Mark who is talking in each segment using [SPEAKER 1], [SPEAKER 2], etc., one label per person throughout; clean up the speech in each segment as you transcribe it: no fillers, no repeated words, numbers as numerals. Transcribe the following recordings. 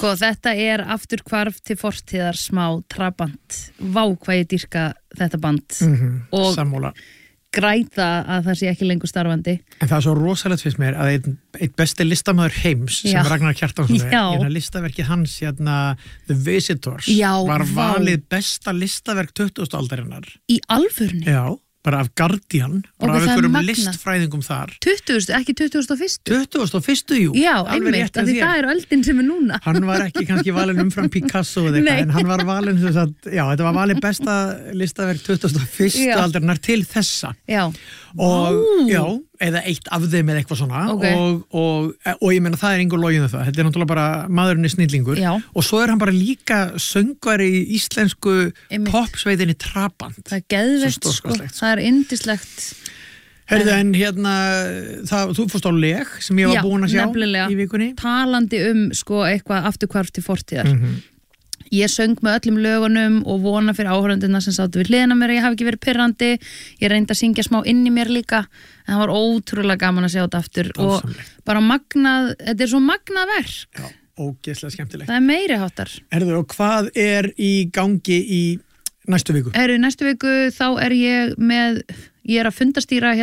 [SPEAKER 1] Sko, þetta afturhvarf til fortíðar smá trabant. Vá hvað ég dýrka þetta band. Og
[SPEAKER 2] sammála.
[SPEAKER 1] Græta að það sé ekki lengur starfandi.
[SPEAKER 2] En það svo rosalegt fyrst mér að einn besti listamaður heims sem Ragnar Kjartansson listaverkið hans The Visitors var valið besta listaverk 20. aldarinnar.
[SPEAKER 1] Í alvörni?
[SPEAKER 2] Já. Bara af Guardian, bara af einhverjum listfræðingum þar.
[SPEAKER 1] 20. ekki 21.
[SPEAKER 2] 21. jú.
[SPEAKER 1] Já, einmitt, af því það öldin sem núna.
[SPEAKER 2] Hann var ekki kannski valinn umfram Picasso eða eitthvað, en hann var valinn sem sagt, þetta var valið besta listaverk 21. aldarinnar til þessa.
[SPEAKER 1] Já.
[SPEAKER 2] Og eða eitt af þeim eða eitthvað svona og ég meina það engur logið það. Þetta náttúrulega bara maðurinn snillingur og svo hann bara líka söngvari í íslensku popsveitinni Trabant.
[SPEAKER 1] Það geðveikt sko, það yndislegt.
[SPEAKER 2] Herðu en þú fórst á leg sem ég var búin að sjá í vikunni.
[SPEAKER 1] Talandi sko eitthvað afturhvarf til fortíðar. Ég söng með öllum lögunum og vona fyrir áhorfendurna sem sátu við hliðina mér að ég hafi ekki verið pirrandi. Ég reyndi að syngja smá inn í mér líka en það var ótrúlega gaman að sjá þetta aftur og bara magnað, þetta svo magnað verk.
[SPEAKER 2] Já, ógeðslega skemmtilegt.
[SPEAKER 1] Það meiri háttar.
[SPEAKER 2] Herðu, og hvað í gangi í næstu viku?
[SPEAKER 1] Næstu viku þá ég að fundastýra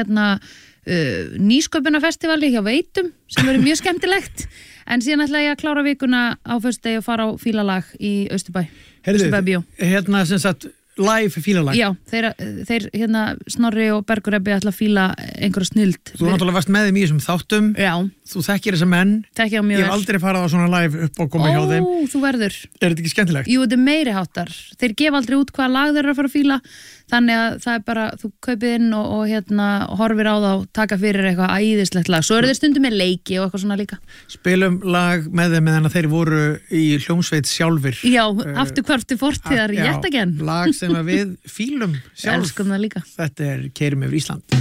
[SPEAKER 1] nýsköpunarfestivali hjá Veitum sem verður mjög skemmtilegt. En síðan ætla ég að klára vikuna á föstudegi og fara á fílalag í Austurbæ.
[SPEAKER 2] Heyrðu, sem sagt live fílalag.
[SPEAKER 1] Já, þeir Snorri og Bergur Ebbi ætla að fíla einhverja snilld.
[SPEAKER 2] Þú náttúrulega varst með þeim í þessum þáttum.
[SPEAKER 1] Já.
[SPEAKER 2] Þú þekkir þessa menn.
[SPEAKER 1] Þekki á mjög vel.
[SPEAKER 2] Ég hef aldrei farið á svona live upp og komið hjá þeim.
[SPEAKER 1] Þú verður.
[SPEAKER 2] Er þetta ekki skemmtilegt?
[SPEAKER 1] Jú, þetta meiri háttar. Þeir gefa aldrei út hvaða lag þeir að fara að fíla. Þannig að það bara, þú kaupið inn og horfir á það og taka fyrir eitthvað æðislegt lag. Svo þeir stundum með leiki og eitthvað svona líka. Spilum
[SPEAKER 2] lag með þeim meðan þeir voru í hljómsveit sjálfir.
[SPEAKER 1] Já, afturhvarf til fortíðar, yet again.
[SPEAKER 2] Lag sem við fílum sjálf.
[SPEAKER 1] Elskum það líka.
[SPEAKER 2] Þetta Keyrum yfir Ísland.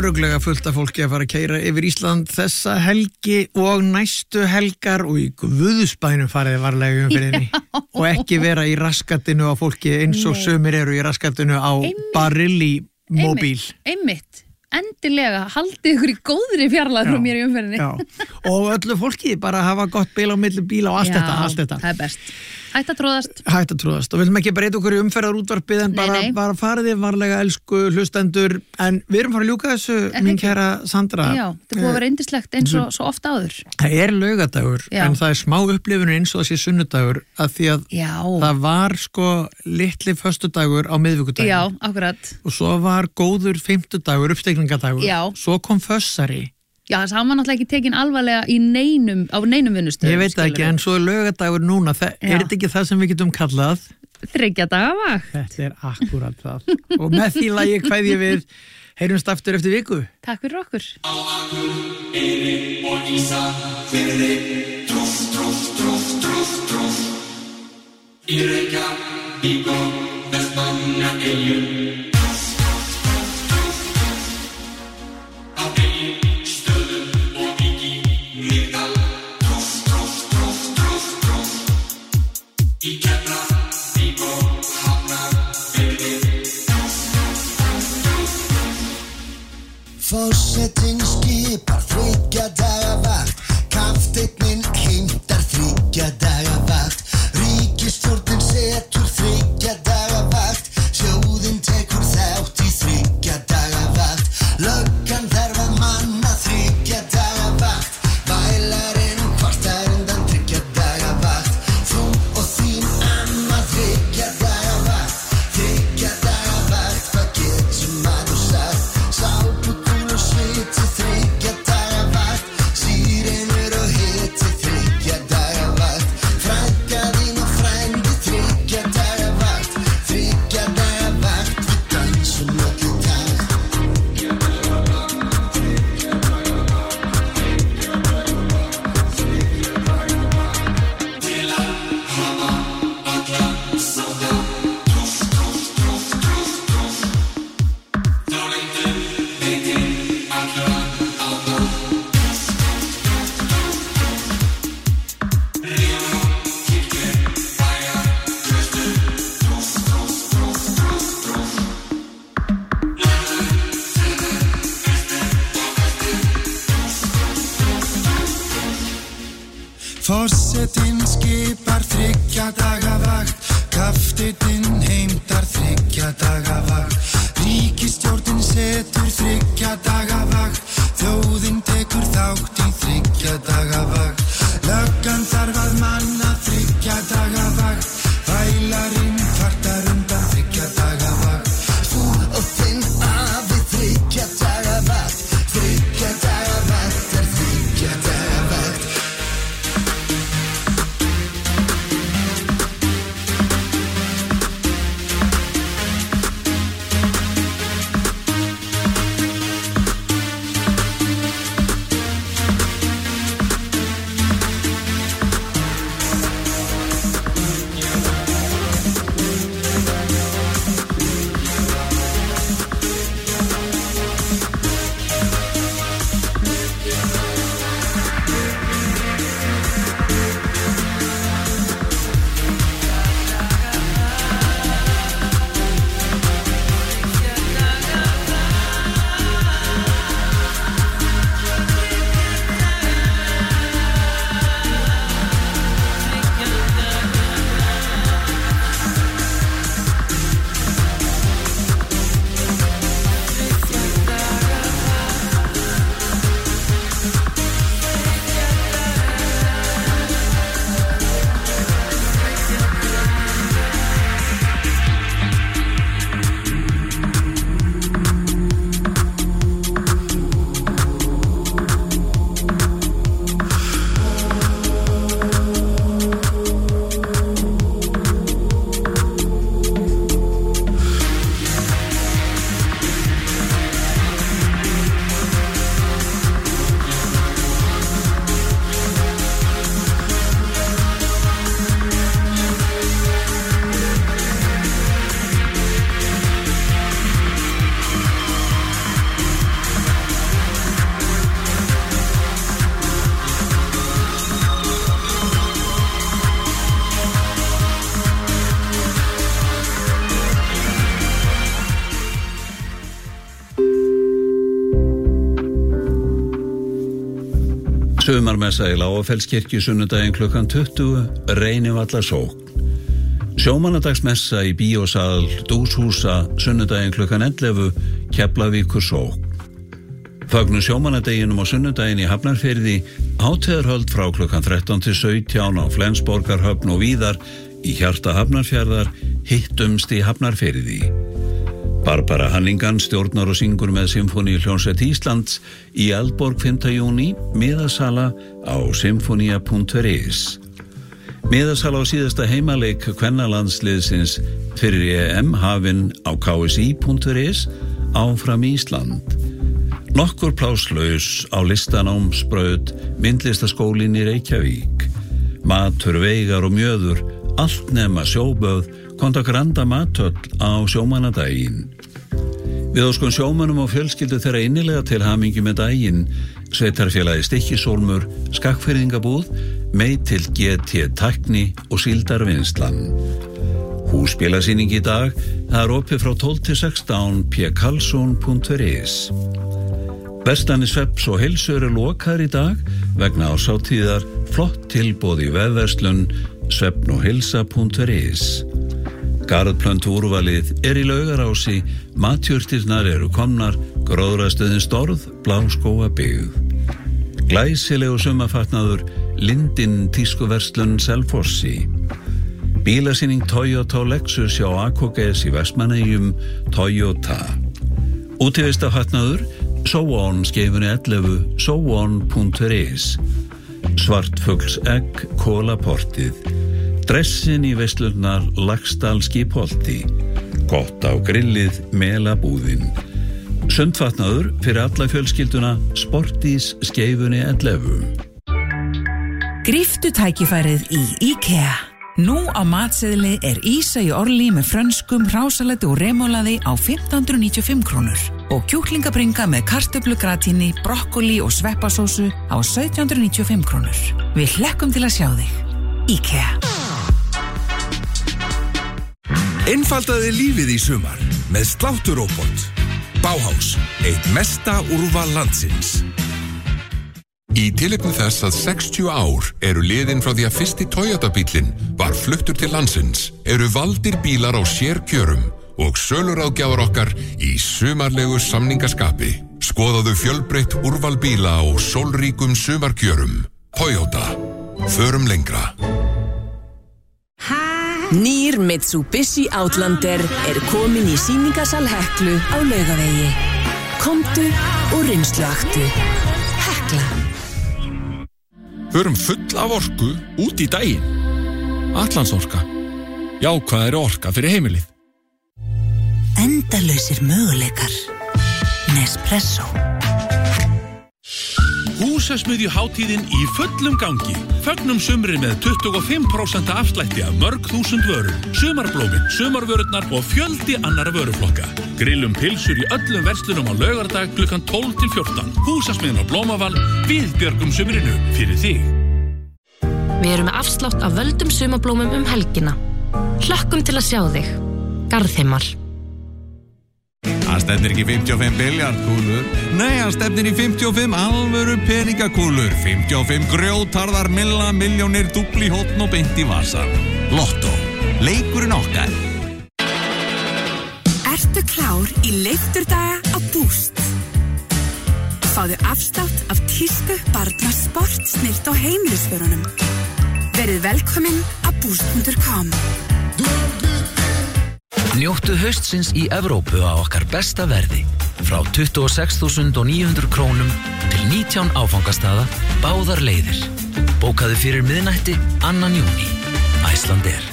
[SPEAKER 2] örugglega fullt af fólki að fara að keyra yfir Ísland þessa helgi og næstu helgar og í guðspænum fariði varlega umferðinni og ekki vera í raskatinu á fólki eins og sumir eru í raskatinu á Barilli móbíl.
[SPEAKER 1] Einmitt. Endilega, haldið ykkur í góðri fjarlæð frá mér í umferðinni.
[SPEAKER 2] Já, og öllu fólki bara hafa gott bil á milli bíla og allt þetta.
[SPEAKER 1] Það er best. Hætt að tróðast. Og við viljum ekki breyta okkur í umferðarútvarpið en bara fariði varlega elsku hlustendur. En við erum fara að ljúka þessu, mín kæra Sandra. Já, þetta búið að vera yndislegt eins og svo ofta áður. Það er laugadagur, en það er smá upplifun eins og það sé sunnudagur af því að það var sko litli föstudagur á miðvikudagur. Já, akkurat. Og svo var góður fimmtudagur, uppstekningadagur. Já. Svo kom fössari. Já, þess að hann var náttúrulega ekki tekin alvarlega á neinum vinnustöðum. Ég veit ekki, en svo er laugadagur núna, er þetta ekki það sem við getum kallað? 3 daga vakt. Þetta er akkurat það. Og með því lagi kveðjum við, heyrumst aftur eftir viku. Takk fyrir okkur. Á Akureyri og Ísafirði, trúf, trúf, trúf, trúf, trúf. Í Reykjavík og Vestmannaeyjum.
[SPEAKER 3] Forsetinn skipar 3 daga vakt, kafteinninn heimtar 3 daga vakt, ríkisstjórnin setur 3 daga vakt, sjóðinn tekur þátt í 3 daga vakt, löggan þarf að manna 3 daga vakt, bælarinn kvartar undan 3 daga vakt, þú og þín amma 3 daga vakt, 3 daga vakt, hvað getur maður sagt, sápu sviti 3 daga vakt, sírenur og hiti 3 daga vakt, frænka þín og frændi 3 daga vakt, 3 daga vakt, við dansum öll í takt. Til að hafa alla sáða, trúf, trúf, trúf, trúf, trúf, þá reyndum veitir allra áða. Ríðum, kirkjur, bæjar, klaustur, trúf, trúf, trúf, trúf, trúf. Lörður, söður, austur og vestur, forsetinn skipar 3 daga vakt, kafteinninn heimtar 3 daga vakt, ríkisstjórnin setur 3 daga vakt, þjóðin tekur þátt í 3 daga vakt, löggan þarf að manna 3 daga vakt, bælarinn kvartar undan 3 daga vakt, þú og þinn afi 3 daga vakt, 3 daga vakt er 3 daga vakt.
[SPEAKER 4] Sumarmessa í Lágafellskirkju sunnudaginn klukkan 20, Reynivallar sókn. Sjómannadagsmessa í bíósal Dúshúsa sunnudaginn klukkan 11, Keflavíkur sókn. Fögnum sjómannadeginum á sunnudaginn í Hafnarfirði, hátíðarhöld frá klukkan 13 til 17 á Flensborgarhöfn og víðar í hjarta Hafnarfjarðar, hittumst í Hafnarfirði. Barbara Hanningan stjórnar og syngur með Sinfóníuhljómsveit Íslands í Eldborg 5. júní, miðasala á sinfonia.is. Miðasala á síðasta heimaleik kvennalandsliðsins fyrir EM hafin á KSI.is, áfram Ísland. Nokkur plásslaus á listanámsbraut Myndlistaskólinn í Reykjavík. Matur, veigar og mjöður, allt nema sjóböð, konta Granda matöll á sjómannadaginn. Við óskum sjómönnum og fjölskyldu þeirra innilega til hamingju með daginn. Sveitarfélagi Stykkishólmur, Skagfirðingabúð, Meitil GT Tækni og Síldarvinnslan. Húsbílasýning í dag, það er opið frá 12 til 16, pkarlsson.is. Verslanir Svepps og Heilsu eru lokaðar í dag vegna árshátíðar, flott tilboð í vefverslun svefnogheilsa.is. Garðplöntu úrvalið er í Laugarási, matjurtirnar eru komnar, gróðrastöðin Storð, Bláskógabyggð. Glæsilegu sumarfatnaður, Lindin tískuverslun Selfossi. Bílasýning Toyota og Lexus hjá AKGS í Vestmannaeyjum, Toyota. Útivistarfatnaður, Sóon skeifunni 11, sóon.is. Svartfugls egg, Kólaportið. Dressin í veislurnar Laxdal Skipholti. Gott á grillið, Melabúðin. Sundfatnaður fyrir alla fjölskylduna, Sportís skeifunni 11.
[SPEAKER 5] Gríptu tækifærið í IKEA. Nú á matseðli er ýsa í orli með frönskum, hrásalati og remolaði á 1595 krónur og kjúklingabringa með kartöflugratíni, brokkoli og sveppasósu á 1795 krónur. Við hlekkum til að sjá þig. IKEA.
[SPEAKER 6] Einfaldaði lífið í sumar með slátturóbot. Bauhaus, eitt mesta úrval landsins.
[SPEAKER 7] Í tilefni þess að 60 ár eru liðin frá því að fyrsti Toyota-bíllinn var fluttur til landsins, eru valdir bílar á sérkjörum og söluráðgjafar okkar í sumarlegu samningaskapi. Skoðaðu fjölbreytt úrval bíla og sólríkum sumarkjörum. Toyota. Förum lengra.
[SPEAKER 8] Nýr Mitsubishi Outlander er komin í sýningasal Heklu á Laugavegi. Komdu og reynsluaktu. Hekla.
[SPEAKER 6] Förum full af orku út í daginn. Atlantsorka. Jákvæðari orka fyrir heimilið.
[SPEAKER 5] Endalausir möguleikar. Nespresso.
[SPEAKER 9] Húsasmiðjuhátíðin í fullum gangi. Fögnum sumri með 25% afslætti af mörg þúsund vörum. Sumarblómin, sumarvörurnar og fjöldi annara vöruflokka. Grillum pilsur í öllum verslunum á laugardag klukkan 12 til 14. Húsasmiðjun á Blómavall, við björgum sumrinu fyrir þig.
[SPEAKER 10] Við erum með afslátt af völdum sumarblómum helgina. Hlökkum til að sjá þig. Garðheimar.
[SPEAKER 11] Hann stefnir ekki 55 biljardkúlur. Nei, hann stefnir í 55 alvöru peningakúlur. 55 grjótarðar miljónir dúbli hóttn og beint í vasan. Lotto. Leikurinn okkar.
[SPEAKER 5] Ertu klár í leifturdaga á Boost? Fáðu afslátt af tísku, barna, sport, snilt og heimilisvörunum. Verið velkomin á boost.com.
[SPEAKER 12] Njóttu haustsins í Evrópu á okkar besta verði. Frá 26.900 krónum til 19 áfangastaða, báðar leiðir. Bókaðu fyrir miðnætti, 2. júní. Icelandair.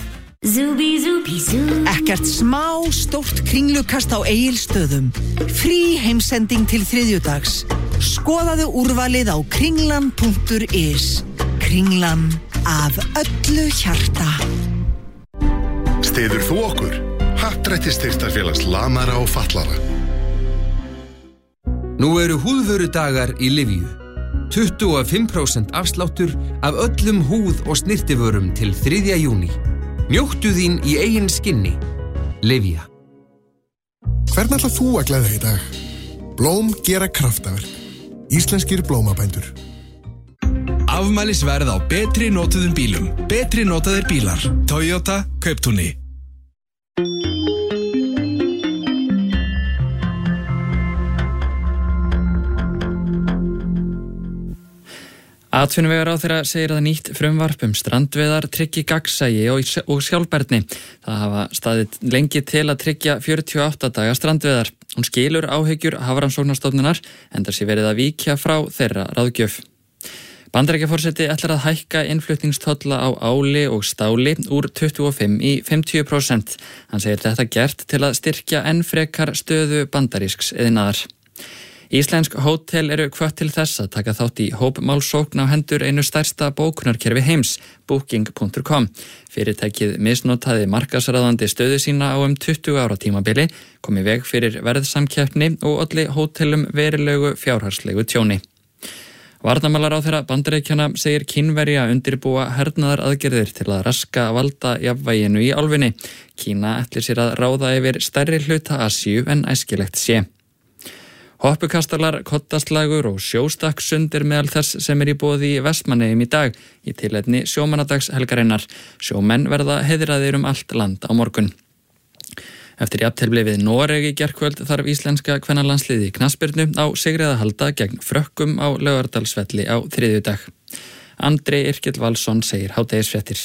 [SPEAKER 13] Ekkert smá stórt kringlukast á Egilsstöðum. Frí heimsending til þriðjudags. Skoðaðu úrvalið á kringlan.is. Kringlan af öllu hjarta.
[SPEAKER 14] Styður þú okkur? Happdrættisstyrktarfélags lamara og fatlara.
[SPEAKER 15] Nú eru húðvörudagar í Livíu. 25% afsláttur af öllum húð- og snirtivörum til 3. júní. Njóttu þín í eigin skinni. Livía.
[SPEAKER 14] Hvern ætlar þú að gleðja í dag? Blóm gera kraftaverk. Íslenskir blómabændur.
[SPEAKER 16] afmælisverð á betri notuðum bílum. Betri notaðir bílar. Toyota Kauptúni.
[SPEAKER 17] Atvinnuvegaráðherra segir að nýtt frumvarp strandveiðar tryggi gagnsæi og sjálfbærni. Það hafa staðið lengi til að tryggja 48 daga strandveiðar. Hún skilur áhyggjur Hafrannsóknastofnunar enda sé verið að víkja frá þeirra ráðgjöf. Bandaríkjaforseti ætlar að hækka innflutningstolla á áli og stáli úr 25% í 50%. Hann segir þetta gert til að styrkja enn frekar stöðu bandarísks iðnaðar. Íslensk hótel eru hvött til þess að taka þátt í hópmálsókn á hendur einu stærsta bókunarkerfi heims, Booking.com. Fyrirtækið misnotaði markaðsráðandi stöðu sína á 20 ára tímabili, kom í veg fyrir verðsamkeppni og olli hótelum verilegu fjárhagslegu tjóni. Varnarmálaráðherra Bandaríkjanna segir Kínverja undirbúa hernaðaraðgerðir til að raska valda jafnvæginu í álfunni. Kína ætlir sér að ráða yfir stærri hluta Asíu en æskilegt sé. Hoppukastalar, kottaslagur og sjóstakksund meðal þess sem í boði í Vestmannaeyjum í dag í tilefni sjómannadagshelgarinnar. Sjómenn verða heiðraðir allt land á morgun. Eftir jafntefli við Noreg í gærkvöld þarf íslenska kvennalandsliðið í knattspyrnu á sigri að halda gegn Frökkum á Laugardalsvelli á þriðjudag. Andri Yrkill Valsson segir hádegisfréttir.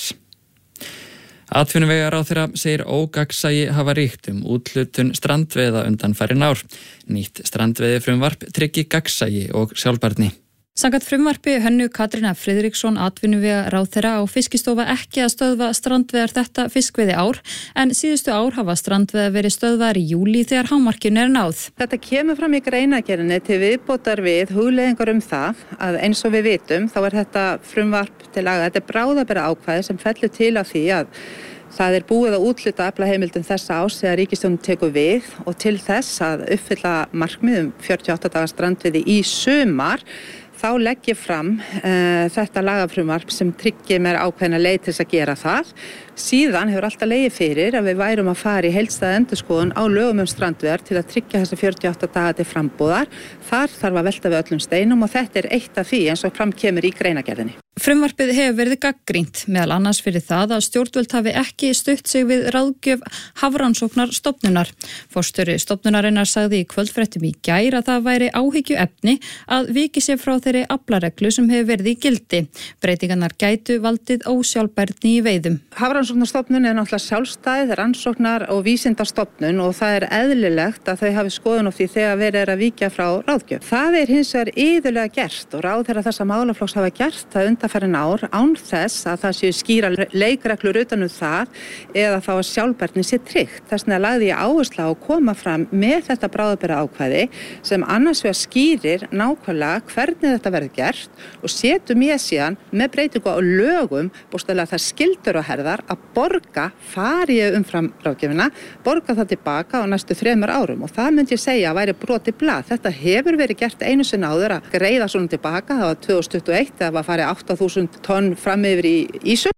[SPEAKER 17] Atvinnuvegaráðherra segir ógagnsæi hafa ríkt úthlutun strandveiða undanfarin ár. Nýtt strandveiðifrumvarp tryggi gagnsæi og sjálfbærni.
[SPEAKER 1] Samkvæmt frumvarpi Hönnu Katrínar Friðriksson atvinnuvegaráðherra á Fiskistofa ekki að stöðva strandveiðar þetta fiskveiði ár, en síðustu ár hafa strandveiðar verið stöðvar í júlí þegar hámarkinu náð.
[SPEAKER 18] Þetta kemur fram í greinargerðinni til viðbótar við hugleiðingar það að eins og við vitum þá þetta frumvarp til laga, þetta bráðabera ákvæði sem fellur til af því að það búið að úthluta aflaheimildum þessa árs þegar ríkisstjórnin tekur við og til þess að uppfylla markmið 48 daga strandveiði í sumar þá legg ég fram þetta lagafrumvarp sem tryggir mér ákveðna leið til þess að gera það. Síðan hefur alltaf legið fyrir að við værum að fara í heildstæða endurskoðun á lögum strandveiðar til að tryggja þessa 48 daga til frambúðar. Þar þarf að velta við öllum steinum og þetta eitt af því eins og fram kemur í greinargerðinni.
[SPEAKER 1] Frumvarpið hefur verið gagnrýnt, meðal annars fyrir það að stjórnvöld hafi ekki stutt sig við ráðgjöf Hafrannsóknastofnunar. Forstjóri stofnunarinnar sagði í kvöldfréttum í gær að það væri áhyggjuefni að viki sér frá þeirri aflareglu sem hefur verið í gildi. Breytingarnar gætu valdið ósjálfbærni í veiðum.
[SPEAKER 18] Hafrannsóknastofnun náttúrulega sjálfstæð, rannsóknar og vísindastofnun og það eðlilegt að þau hafi skoðun á því þegar verið að víkja frá ráðgjöf. Það hins vegar iðulega gert og ráðherra þessa málaflokks hafa gert það undanfarin ár án þess að það séu skýra leikreglur utan það eða þá að sjálfbærni sé tryggt. Þess vegna lagði ég áherslu á að koma fram með þetta bráðabera ákvæði sem annars vegar skýrir nákvæmlega hvernig þetta verður gert og setur mér síðan með breytingu á lögum bókstaflega það skyldur og herðar að borga fari umfram ráðgjöfina, borga það tilbaka á næstu 3 árum og það myndi ég segja að væri brotið blað. Þetta hefur verið gert einu sinni áður að greiða svona tilbaka, það var 2021 þegar var farið 8.000 tonn fram yfir í ísu.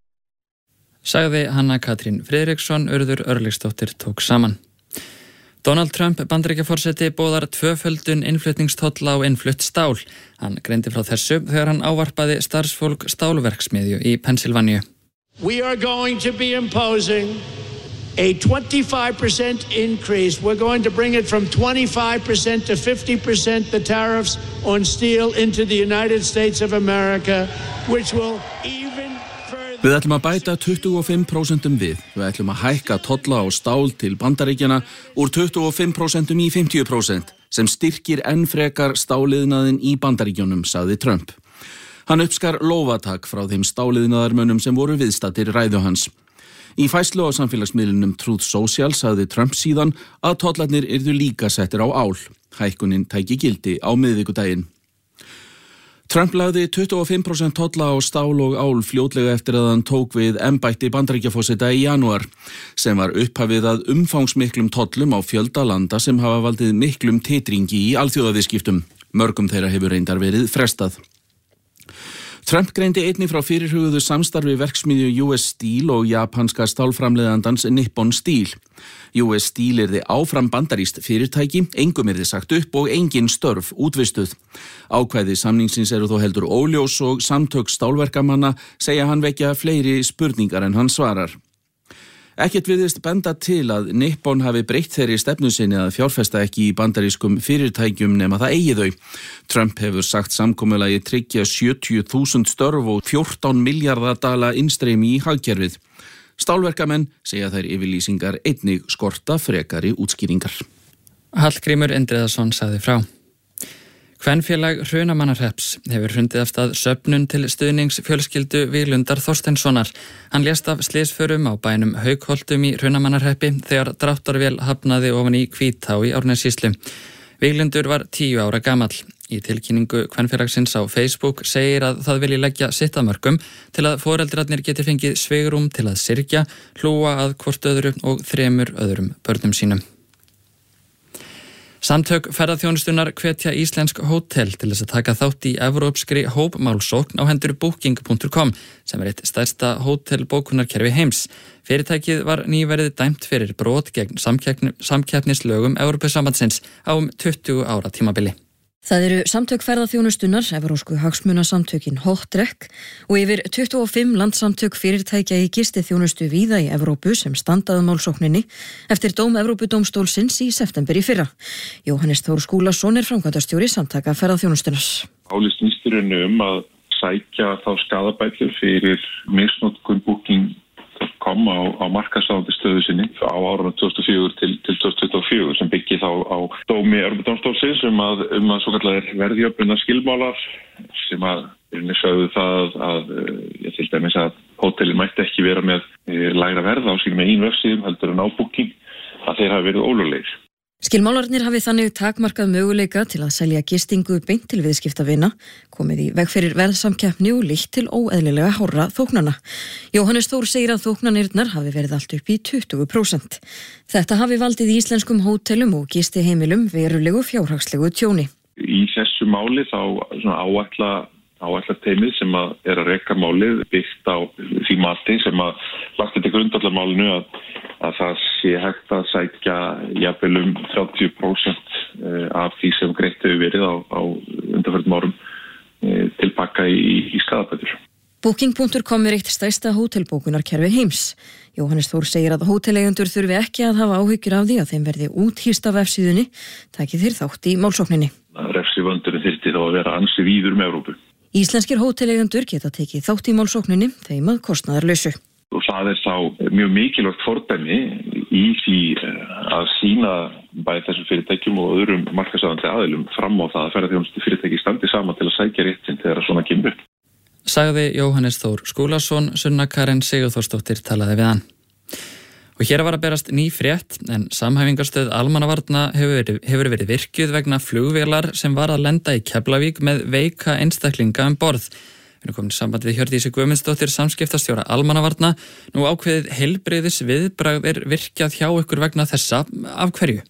[SPEAKER 17] Sagði Hanna Katrín Friðriksson, Urður Örlygsdóttir tók saman. Donald Trump Bandaríkjaforseti boðar tvöföldun innflutningstolla á innflutt stál. Hann greindi frá þessu þegar hann ávarpaði starfsfólk stálverksmiðju í Pennsylvania.
[SPEAKER 19] We are going to be imposing a 25% increase. We're going to bring it from 25% to 50% the tariffs on steel into the United States of America, which will even further...
[SPEAKER 6] Við ætlum að bæta 25% við. Við ætlum að hækka tolla á stál til Bandaríkjanna úr 25% í 50% sem styrkir enn frekar stáliðnaðinn í Bandaríkjunum, sagði Trump. Hann uppskar lófatak frá þeim stáliðnaðarmönnum sem voru viðstaddir ræðu hans. Í færslu á samfélagsmiðlunum Truth Social sagði Trump síðan að tollarnir yrðu líka settir á ál. Hækkunin tæki gildi á miðvikudaginn. Trump lagði 25% tolla á stál og ál fljótlega eftir að hann tók við embætti Bandaríkjaforseta í janúar, sem var upphafið að umfangsmiklum tollum á fjölda landa sem hafa valdið miklum titringi í alþjóðaviðskiptum. Mörgum þeirra hefur reyndar verið frestað. Trump greindi einnig frá fyrirhuguðu samstarfi verksmiðju US Steel og japanska stálframleiðandans Nippon Steel. US Steel yrði áfram bandarískt fyrirtæki, engum yrði sagt upp og engin störf útvistuð. Ákvæði samningsins eru þó heldur óljós og samtök stálverkamanna segja hann vekja fleiri spurningar en hann svarar. Ekkert virðist benda til að Nippon hafi breytt þeirri stefnu sinni að fjárfesta ekki í bandarískum fyrirtækjum nema það eigi þau. Trump hefur sagt samkomulagi tryggja 70.000 störf og 14 milljarðar dala innstreymi í hagkerfið. Stálverkamenn segja þær yfirlýsingar einnig skorta frekari útskýringar.
[SPEAKER 17] Hallgrímur Indriðason sagði frá. Kvenfélag Hrunamannarhrepps hefur hrundið af stað söfnun til stuðnings fjölskyldu Víglundar Þorsteinssonar. Hann lést af slysförum á bænum Haukholtum í Hrunamannarhreppi þegar dráttarvél hafnaði ofan í Hvítá í Árnessýslu. Víglundur var 10 ára gamall. Í tilkynningu kvenfélagsins á Facebook segir að það vilji leggja sitt að mörkum til að foreldrarnir geti fengið svigrúm til að syrgja, hlúa að hvort öðru og 3 öðrum börnum sínum. Samtök ferðaþjónustunnar hvetja íslensk hótel til þess að taka þátt í evrópskri hópmálsókn á hendur booking.com sem eitt stærsta hótelbókunarkerfi heims. Fyrirtækið var nýverið dæmt fyrir brot gegn samkeppnislögum Evrópusambandsins á 20 ára tímabili.
[SPEAKER 20] Það eru samtök ferðaþjónustunnar, evrósku hagsmunasamtökin Hottrek og yfir 25 landsamtök fyrirtækja í gistiþjónustu víða í Evrópu sem standaðu málsókninni eftir dóm Evrópudómstólsins í september í fyrra. Jóhannes Þór Skúlason framkvæmdastjóri samtaka ferðaþjónustunnar.
[SPEAKER 21] Málið snýst í rauninni að sækja þá skaðabætur fyrir misnotkun Booking.com á markaðsráðandi stöðu sinni á árunum 2004 til 2024 sem byggir þá á dómi Evrópudómstólsins að svo kallar verðjöfnunar skilmálar sem að sögðu það að til dæmis að hótelin mætti ekki vera með lægra verð á sínum eigin vefsíðum heldur en á Booking að þeir hafi verið ólöglegir.
[SPEAKER 20] Skilmálarnir hafi þannig takmarkað möguleika til að selja gistingu beint til viðskiptavina, komið í veg fyrir verðsamkeppni og lítt til óeðlilega hárra þóknana. Jóhannes Þór segir að þóknanirnar hafi verið allt upp í 20%. Þetta hafi valdið íslenskum hótelum og gistiheimilum verulegu fjárhagslegu tjóni.
[SPEAKER 21] Í þessu máli þá áætla teimið sem að reka málið byggt á því mati sem að lagt til grundvallarmálinu að það sé hægt að sækja jafnvel 30% af því sem greitt hefur verið á undanförnum árum tilbaka í skaðabætur.
[SPEAKER 20] Booking.com eitt stærsta hótelbókunarkerfi heims. Jóhannes Þór segir að hóteleigendur þurfi ekki að hafa áhyggjur af því að þeim verði úthýst af vefsíðunni, taki þeir þátt í málsókninni.
[SPEAKER 21] Refsivöndurinn þyrfti þá að vera ansi víður með Evrópu.
[SPEAKER 20] Íslenskir hóteleigendur geta tekið þátt í málsókninni þeim að kostnaðarlausu.
[SPEAKER 21] Og það þá mjög mikilvægt fordæmi í því að sýna bæði þessum fyrirtækjum og öðrum markaðsráðandi aðilum fram á það að ferðaþjónustu fyrirtæki standi saman til að sækja réttinn þegar svona kemur.
[SPEAKER 17] Sagði Jóhannes Þór Skúlason, Sunna Karen Sigurþórsdóttir talaði við hann. Og hér var að berast ný frétt en samhæfingarstöð almannavarna hefur verið virkjuð vegna flugvélar sem var að lenda í Keflavík með veika einstaklinga borð. Við erum komin í samband við Hjördísi Guðmundsdóttir, samskiptastjóra almannavarna. Nú ákveðið heilbrigðis viðbragð virkjað hjá ykkur vegna þessa. Af hverju?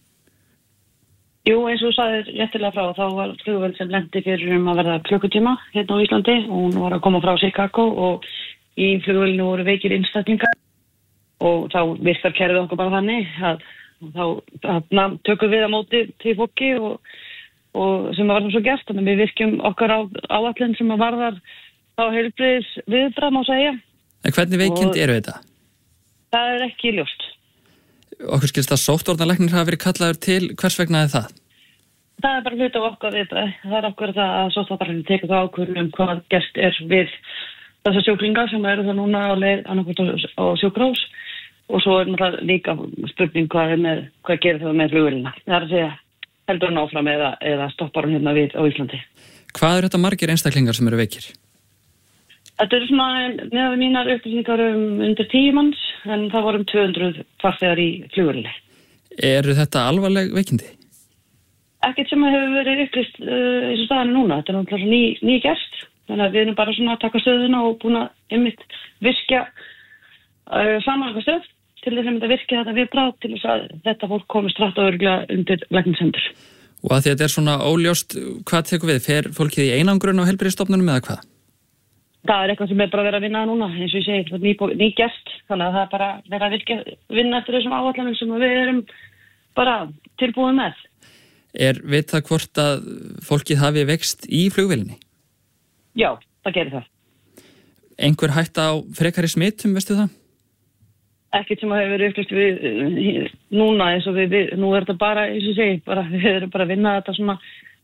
[SPEAKER 22] Jú, eins og sagðir réttilega frá, þá var flugvél sem lendi fyrir að verða klukkutíma hérna á Íslandi og hún var að koma frá Chicago og í flugvélinu voru veikir einstaklingar. Og þá virkar kerfið okkur bara þannig að þá tökum við á móti til fólki og sem var svo gert, þannig að við virkjum okkar áætlun sem að varðar þá heilbrigðis viðbragð má segja.
[SPEAKER 17] En hvernig veikindi eru þetta?
[SPEAKER 22] Það ekki ljóst.
[SPEAKER 17] Okkur skilst að sóttvarnalæknir hafa verið kallaður til, hvers vegna það?
[SPEAKER 22] Það bara hluti á okkar viðbragð. Það okkur það að sóttvarnalæknir tekur það ákvörðun hvað gert við þessa sjúklinga sem eru það núna á leið annarkvort á sjúkrahús. Og svo náttúrulega líka spurning hvað gerir það með flugvélina. Það að segja, heldur hann áfram eða stoppar hann hérna við á Íslandi.
[SPEAKER 17] Hvað eru þetta margir einstaklingar sem eru veikir?
[SPEAKER 22] Þetta svona, með mínar upplýsingar undir 10 manns, en það voru 200 farþegar í flugvélinni.
[SPEAKER 17] Eru þetta alvarleg veikindi?
[SPEAKER 22] Ekkert sem hefur verið upplýst eins og staðan núna. Þetta náttúrulega ný gerst. Þannig að við erum bara svona að taka stöðuna og búin að einmitt virkja saman eitthvað stöð til þess að þetta virkja þetta viðbragð til þess að þetta fólk komist hratt og örugglega undir læknishendur.
[SPEAKER 17] Og að því að þetta svona óljóst, hvað tekur við? Fer fólkið í einangrun á heilbrigðisstofnunum eða hvað?
[SPEAKER 22] það eitthvað sem bara verið að vinna núna, eins og ég segi, nýgert, þannig að það bara verið að vinna eftir þessum áætlunum sem við erum bara tilbúin með.
[SPEAKER 17] Veit það hvort að fólkið hafi veikst í flugvélinni?
[SPEAKER 22] Já, það gerir það.
[SPEAKER 17] Einhver hætta á frekari smitum, veistu það?
[SPEAKER 22] Ekkert sem hefur verið upplýst við núna eins og nú þetta bara, eins og ég segi, við erum bara að vinna þetta svona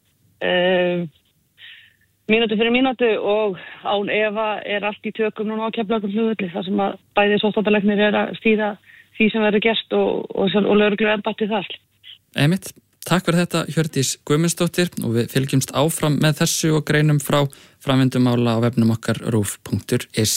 [SPEAKER 22] mínútu fyrir mínútu og án efa allt í tökum núna á Keflavíkurflugvelli, þar sem að bæði sóttvarnalæknir að stýra því sem verður gert og lögregluembættið þar.
[SPEAKER 17] Einmitt. Takk fyrir þetta, Hjördís Guðmundsdóttir, og við fylgjumst áfram með þessu og greinum frá framvindumála á vefnum okkar ruf.is.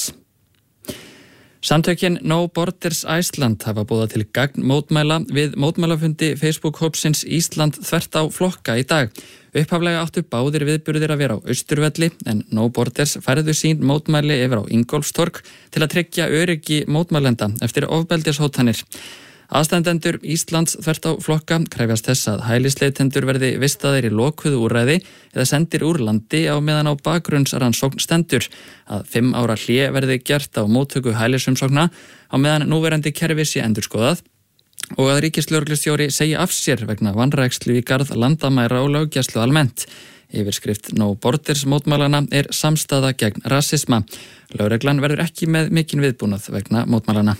[SPEAKER 17] Samtökin No Borders Iceland hafa boðað til gagnmótmæla við mótmælafundi Facebook-hópsins Ísland þvert á flokka í dag. Upphaflega áttu báðir viðburðir að vera á Austurvelli, en No Borders færðu sín mótmæli yfir á Ingólfstorg til að tryggja öryggi mótmælenda eftir ofbeldishótanir. Aðstandendur Íslands þvert á flokka krefjast þess að hælisleitendur verði vistaðir í lokuðu úrræði eða sendir úr landi á meðan á bakgrunnsrannsókn stendur, að 5 ára hlé verði gert á móttöku hælisumsókna á meðan núverandi kerfi sé endurskoðað og að ríkislögreglustjóri segi af sér vegna vanrækslu í garð landamæra og löggæslu almennt. Yfirskrift No Borders mótmælana samstaða gegn rasisma. Lögreglan verður ekki með mikinn viðbúnað vegna mótmælana.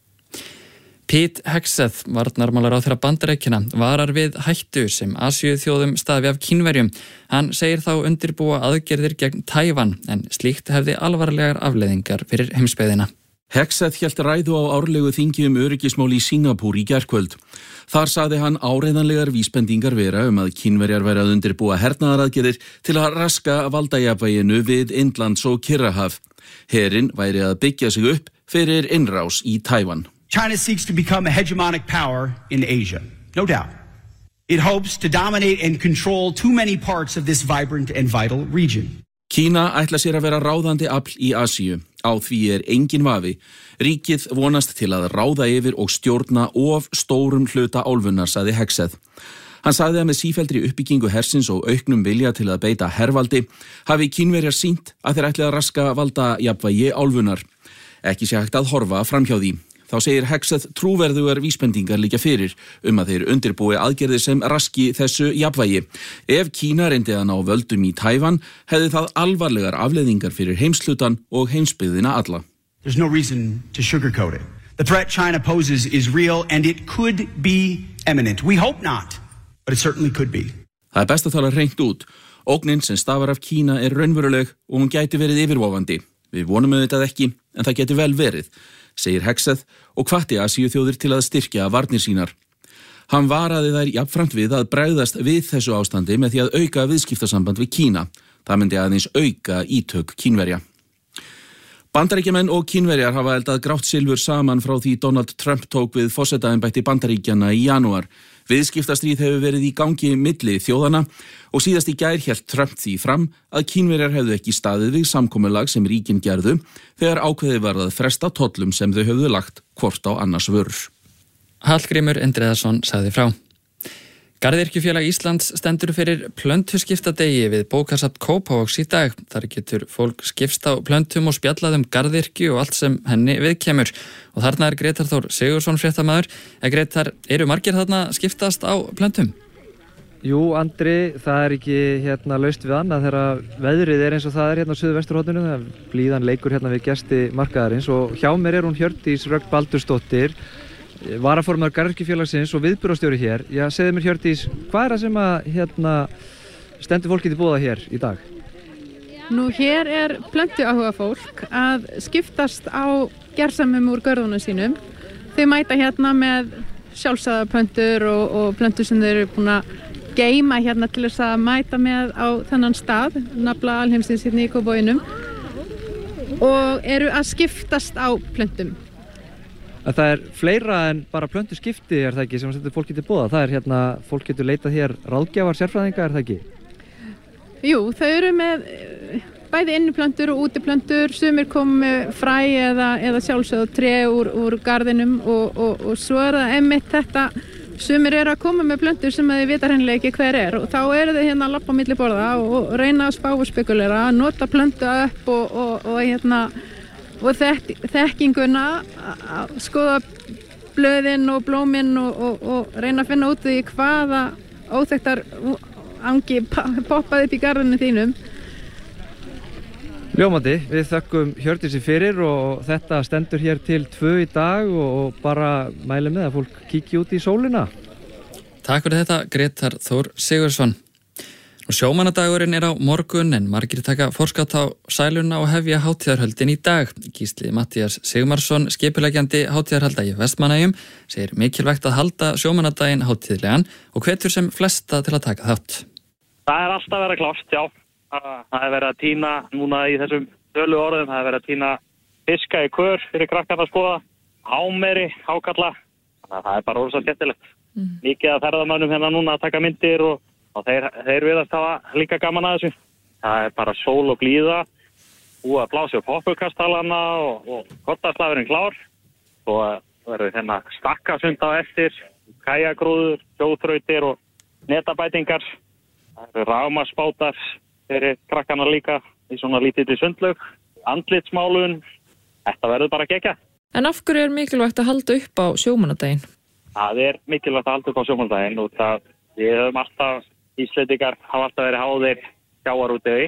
[SPEAKER 17] Pete Hegseth, varnarmálaráðherra Bandaríkjanna, varar við hættu sem Asíuþjóðum stafi af Kínverjum. Hann segir þá undirbúa aðgerðir gegn Tævan, en slíkt hefði alvarlegar afleiðingar fyrir heimsbyggðina.
[SPEAKER 6] Hegseth hélt ræðu á árlegu þingi öryggismál í Singapúr í gærkvöld. Þar sagði hann áreiðanlegar vísbendingar vera að Kínverjar væri að undirbúa hernaðaraðgerðir til að raska valdajafvæginu við Indlands og Kyrrahaf. Herinn væri að byggja sig upp fyrir innrás í Tævan.
[SPEAKER 2] China seeks to become a hegemonic power in Asia, no doubt. It hopes to dominate and control too many parts of this vibrant and vital region.
[SPEAKER 6] Kína ætla sér að vera ráðandi afl í Asíu. Á því engin vafi. Ríkið vonast til að ráða yfir og stjórna of stórum hluta álfunnar, sagði Hegseth. Hann sagði að með sífelldri uppbyggingu hersins og auknum vilja til að beita hervaldi hafi Kínverjar sýnt að þeir ætli að raska valdajafnvægi álfunnar. Ekki sé hægt að horfa framhjá því. Þá segir Hegseth trúverðugar vísbendingar liggja fyrir að þeir undirbúi aðgerðir sem raski þessu jafnvægi. Ef Kína reyndi að ná völdum í Tævan, hefði það alvarlegar afleiðingar fyrir heimshlutan og heimsbyggðina alla.
[SPEAKER 2] There's no reason to sugarcoat it. The threat China poses is real and it could be imminent. We hope not, but it certainly could be.
[SPEAKER 6] Það best að tala hreint út. Ógnin sem stafar af Kína raunveruleg og hún gæti verið yfirvofandi. Við vonum auðvitað ekki, en það geti vel verið, segir Hegseth og hvatti Asíuþjóðir til að styrkja varnir sínar. Hann varaði þær jafnframt við að bregðast við þessu ástandi með því að auka viðskiptasamband við Kína. Það myndi aðeins auka ítök Kínverja. Bandaríkjamenn og Kínverjar hafa eldað grátt silfur saman frá því Donald Trump tók við forsetaembætti Bandaríkjanna í janúar. Viðskiptastríð hefur verið í gangi milli þjóðana og síðast í gær hélt Trump því fram að Kínverjar hefðu ekki staðið við samkomulag sem ríkin gerðu þegar ákveðið var að fresta tollum sem þau höfðu lagt hvort á annars vörur.
[SPEAKER 17] Hallgrímur Indriðason sagði frá. Garðyrkjufélag Íslands stendur fyrir plöntuskiptadegi við bókasafn Kópavogs í dag. Þar getur fólk skipst á plöntum og spjallað garðyrkju og allt sem henni viðkemur. Og þarna Grétar Þór Sigurðsson fréttamaður. Grétar, eru margir þarna skiptast á plöntum?
[SPEAKER 3] Jú, Andri, það ekki laust við annað þegar veðrið eins og það hérna á suðvesturhorninu. Það blíðan leikur við gesti markaðarins og hjá mér hún Hjördís Rögn Baldursdóttir, varaformaður garðyrkjufélagsins og viðburðarstjóri hér. Já, segðu mér Hjördís, hvað það sem að stendur fólkið til boða hér í dag?
[SPEAKER 23] Nú, hér plöntu áhuga fólk að skiptast á gersamum úr görðunum sínum. Þau mæta með sjálfsagðar plöntur og plöntur sem þau eru búin að geyma til þess að mæta með á þennan stað, nafla alheimsins í Kópavoginum, og eru að skiptast á plöntum.
[SPEAKER 3] Að það fleira en bara plöntuskipti, það ekki, sem stendur fólkið til boða? Það fólk getur leitað hér ráðgjafar, sérfræðinga, það ekki?
[SPEAKER 23] Jú, þau eru með bæði inniplöntur og útiplöntur, sumir komu fræ eða sjálfsögðu tré úr garðinum og svo það einmitt þetta Sumir eru að koma með plöntur sem þið vita hreinlega ekki hver og þá eru þið hérna að labba á milli borða og reyna að spá og spekulera, nota plöntu upp og þekkinguna, skoða blöðin og blómin og reyna að finna út því hvaða óþekktar angi poppaði upp í garðinu þínum.
[SPEAKER 3] Ljómandi, við þökkum Hjördísi fyrir og þetta stendur hér til 2 í dag og bara mælum með að fólk kíkja út í sólina.
[SPEAKER 17] Takk fyrir þetta, Grétar Þór Sigurðsson. Sjómannadagurinn á morgun en margir taka forskot á sæluna og hefja hátíðarhöldin í dag. Gísli Matthías Sigmarsson, skipuleggjandi hátíðarhalda í Vestmannaeyjum, segir mikilvægt að halda sjómannadaginn hátíðlegan og hvetur sem flesta til að taka þátt.
[SPEAKER 4] Það alltaf að vera klárt, já. Það verið að tína núna í þessum tölu orðum, það verið að tína fiska í kör fyrir krakkarna að skoða, hámeri, hákalla, þannig að það bara orðið svo skemmtilegt. Mikið að ferðamönnum hérna núna að taka myndir og þeir viðast hafa líka gaman að þessu. Það bara sól og blíða, búið að blása upp hoppukastalana og kottaslafurinn klár og verður hérna stakkasund á eftir, kajagrúður, sjóþrautir og netabætingar, það eru rafmagnsbátar fyrir krakkana líka í svona lítilli sundlaug, andlitsmálun, þetta verður bara geggjað.
[SPEAKER 7] En af hverju mikilvægt að halda upp á sjómannadaginn?
[SPEAKER 4] Það mikilvægt að halda upp á sjómannadaginn og við höfum alltaf, Íslendingar hafa alltaf verið háðir sjávarútvegi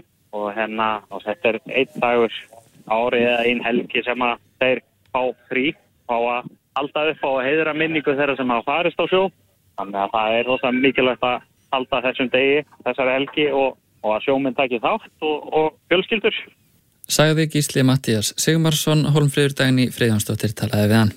[SPEAKER 4] og þetta einn dagur ári eða ein helgi sem að þeir fá frí, fá að halda upp á að heiðra minningu þeirra sem hafa farist á sjó. Þannig að það rosa mikilvægt að halda þessum degi, þessari helgi og að sjómenn taki þátt og fjölskyldur.
[SPEAKER 17] Sagði Gísli Matthías Sigmarsson, Hólmfríður Dagný Friðjónsdóttir talaði við hann.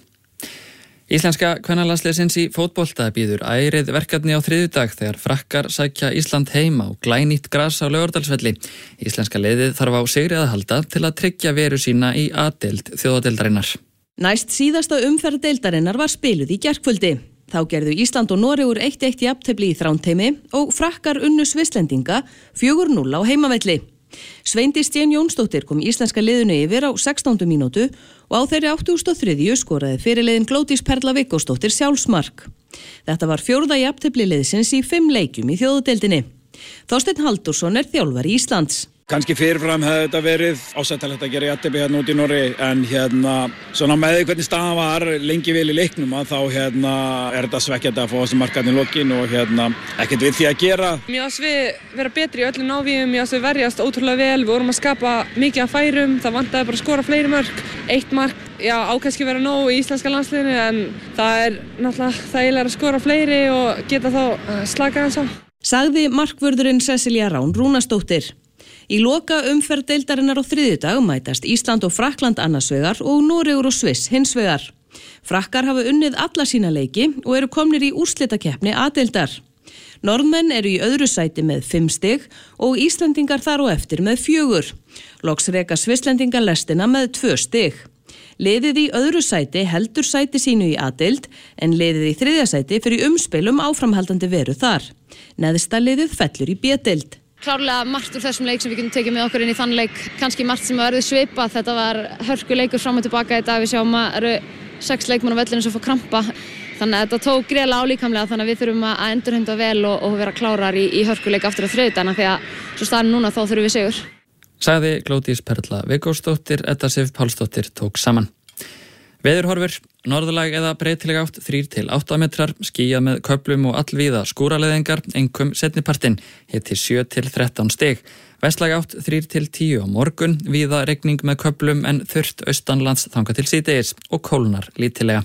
[SPEAKER 17] Íslenska kvennalandsliðsins í fótbolta býður ærið verkefni á þriðjudag þegar Frakkar sækja Ísland heim á glænýtt gras á Laugardalsvelli. Íslenska liðið þarf á sigri að halda til að tryggja veru sína í A-deild þjóðadeildarinnar.
[SPEAKER 8] Næst síðasta umferð deildarinnar var spiluð í gærkvöldi. Þá gerðu Ísland og Noregur 1-1 jafntefli í Þrándheimi og Frakkar unnu Svisslendinga 4-0 á heimavelli. Sveindís Jén Jónsdóttir kom íslenska liðinu yfir á 16. mínútu og á þeirri 83. skoraði fyrirliðin Glódís Perla Viggósdóttir sjálfsmark. Þetta var 4. jafntefli liðsins í 5 leikjum í þjóðadeildinni. Þorsteinn Halldórsson þjálfari Íslands.
[SPEAKER 24] Kanski fyrirfram hefði þetta verið ásættalegt að gera jafntefli hérna út í Noregi en svona með því hvernig staðan var lengi vel í leiknum að þá þetta svekkjandi að fá þessi markarnir lokin og ekkert við því að gera.
[SPEAKER 7] Mér ást við vera betri í öllum návíum, mér ást við verjast ótrúlega vel, við vorum að skapa mikið af færum, það vantaði bara að skora fleiri mörk. 1 mark, ákvæmst vera nóg í íslenska landsliðinu en það náttúrulega þægilega að skora fleiri og geta þá slaka hans á.
[SPEAKER 8] Sagði markvörðurinn Cecilia Rán Rúnarsdóttir. Í loka umferð deildarinnar á þriðjudag mætast Ísland og Frakkland annars vegar og Noregur og Sviss hins vegar. Frakkar hafa unnið alla sína leiki og eru komnir í úrslitakeppni A-deildar. Norðmenn eru í öðru sæti með 5 stig og Íslendingar þar og eftir með 4. Loks reka Svisslendingar lestina með 2 stig. Liðið í öðru sæti heldur sæti sínu í A-deild en liðið í þriðja sæti fyrir umspil áframhaldandi veru þar. Neðsta liðið fellur í B-deild.
[SPEAKER 25] Klárlega margt úr þessum leik sem við getum tekið með okkur inn í þann leik, kannski margt sem verður svipað, þetta var hörkuleikur fram og tilbaka í dag, við sjáum að eru 6 leikmenn á vellinu sem fá krampa, þannig að þetta tók greiðlega álíkamlega þannig að við þurfum að endurheimta vel og vera klárar í hörkuleik aftur á þriðjudaginn því að svo staðan núna þá þurfum við sigur.
[SPEAKER 17] Sagði Glódís Perla Viggósdóttir, Edda Sif Pálsdóttir tók saman. Veðurhorfur, norðlæg eða breytileg átt 3-8 metrar, skýjað með köflum og allvíða skúraleðingar, einkum seinnipartinn, hiti 7-13 stig. Vestlæg átt 3-10 á morgun, víða regning með köflum en þurrt austanlands þangað til síðdegis og kólnar lítilega.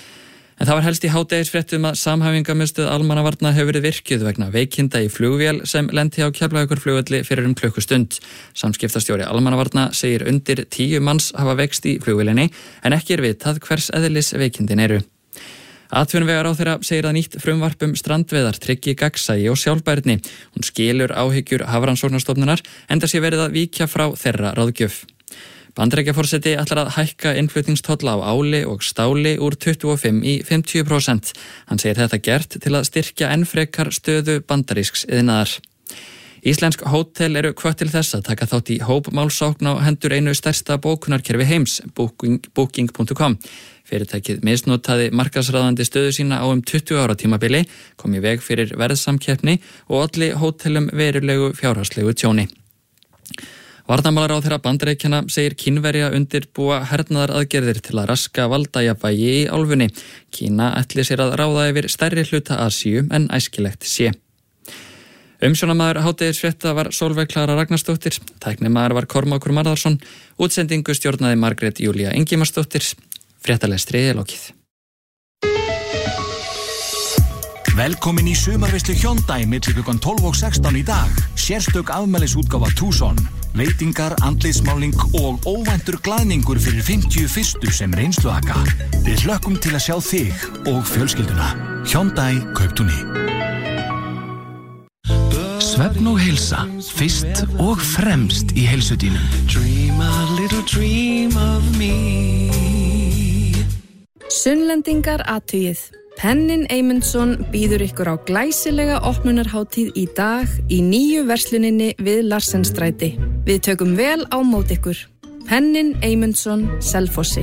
[SPEAKER 17] En það var helst í hádegisfréttum að samhæfingarmiðstöð almannavarna hefur verið virkjuð vegna veikinda í flugvél sem lenti á Keflavíkurflugvelli fyrir klukkustund. Samskiptastjóri almannavarna segir undir 10 manns hafa veikst í flugvélinni en ekki vitað hvers eðlis veikindin eru. Atvinnuvegaráðherra segir að nýtt frumvarp strandveiðar tryggi gagnsæi og sjálfbærni. Hún skilur áhyggjur Hafrannsóknastofnunar enda sé verið að víkja frá þeirra ráðgjöf. Bandaríkjaforseti ætlar að hækka innflutningstolla á áli og stáli úr 25% í 50%. Hann segir þetta gert til að styrkja enn frekar stöðu bandarísks iðnaðar. Íslensk hótel eru hvött til þess að taka þátt í hópmálsókn á hendur einu stærsta bókunarkerfi heims, Booking.com. Fyrirtækið misnotaði markaðsráðandi stöðu sína á 20 ára tímabili, kom í veg fyrir verðsamkeppni og olli hótelum verulegu fjárhagslegu tjóni. Varnarmálaráðherra Bandaríkjanna segir Kínverja undirbúa hernaðaraðgerðir til að raska valdajafvægi í álfunni. Kína ætli sér að ráða yfir stærri hluta Asíu en æskilegt sé. Umsjónamaður hádegisfrétta var Sólveig Klara Ragnarsdóttir, tæknimaður var Kormákur Marðarsson, útsendingu stjórnaði Margrét Júlía Ingimarsdóttir. Fréttalestri er lokið.
[SPEAKER 5] Velkomin í sumarveislu Hyundai milli klukkan 12 og 16 í dag. Sérstök afmælisútgáfa Tucson, veitingar, andlitsmáling og óvæntur glaðningur fyrir 50 fyrstu sem reynsluaka. Við hlökkum til að sjá þig og fjölskylduna. Hyundai Kauptúni. Svefn og heilsa, fyrst og fremst í heilsutínum.
[SPEAKER 9] Dream a little dream of me.
[SPEAKER 10] Sunnlendingar athugið. Pennin Eymundsson býður ykkur á glæsilega opnunarhátíð í dag í nýju versluninni við Larsenstræti. Við tökum vel á mót ykkur. Pennin Eymundsson, Selfossi.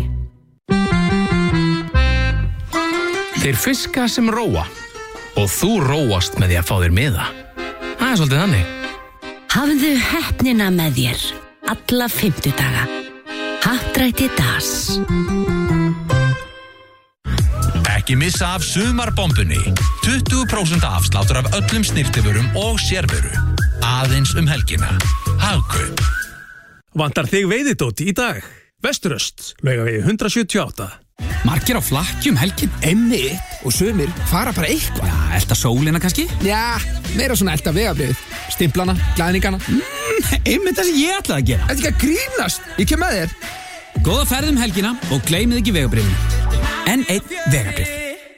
[SPEAKER 11] Þeir fiska sem róa og þú róast með því að fá þér miða. Það er svolítið þannig.
[SPEAKER 12] Hafðu heppnina með þér alla 50 daga. Happdrætti Das.
[SPEAKER 26] Ekki missa af sumarbombunni. 20% afsláttur af öllum snyrtivörum og sérvöru. Aðeins helgina. Hagkaup.
[SPEAKER 27] Vantar þig veiðidót í dag? Vesturöst, Laugavegi 178.
[SPEAKER 11] Margir á flakki helgin.
[SPEAKER 28] Einmitt, og sumir fara bara eitthvað.
[SPEAKER 11] Já, elta sólina kannski?
[SPEAKER 28] Já, meira svona elta vegabrið. Stimplana, glæðningana.
[SPEAKER 11] Einmitt það sem ég ætlaði að gera.
[SPEAKER 28] Þetta ekki að grínast, ég kem með þér.
[SPEAKER 11] Góða ferð helgina og gleymið ekki vegabrifinu. En einn vegabrif.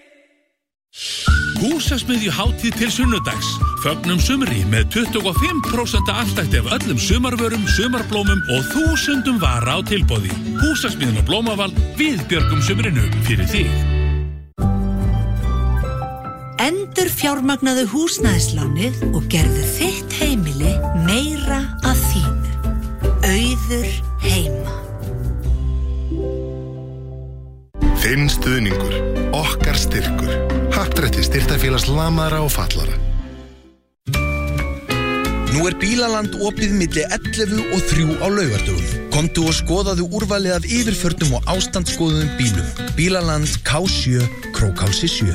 [SPEAKER 29] Húsasmiðju hátíð til sunnudags. Fögnum sumri með 25% afslætti af öllum sumarvörum, sumarblómum og 1000 vara á tilboði. Húsasmiðjun og blómaval, við björgum sumrinu fyrir þig.
[SPEAKER 30] Endur fjármagnaðu húsnæðislánið og gerðu þitt heimili meira að þínu. Auður heima.
[SPEAKER 14] Þinn stuðningur, okkar styrkur. Happdrætti styrktarfélags lamaðra og fallara.
[SPEAKER 31] Nú Bílaland opið milli 11 og 3 á laugardögum. Komdu og skoðaðu úrvalið af yfirförnum og ástandsskoðuðum bílum. Bílaland K7, Krókhálsi 7.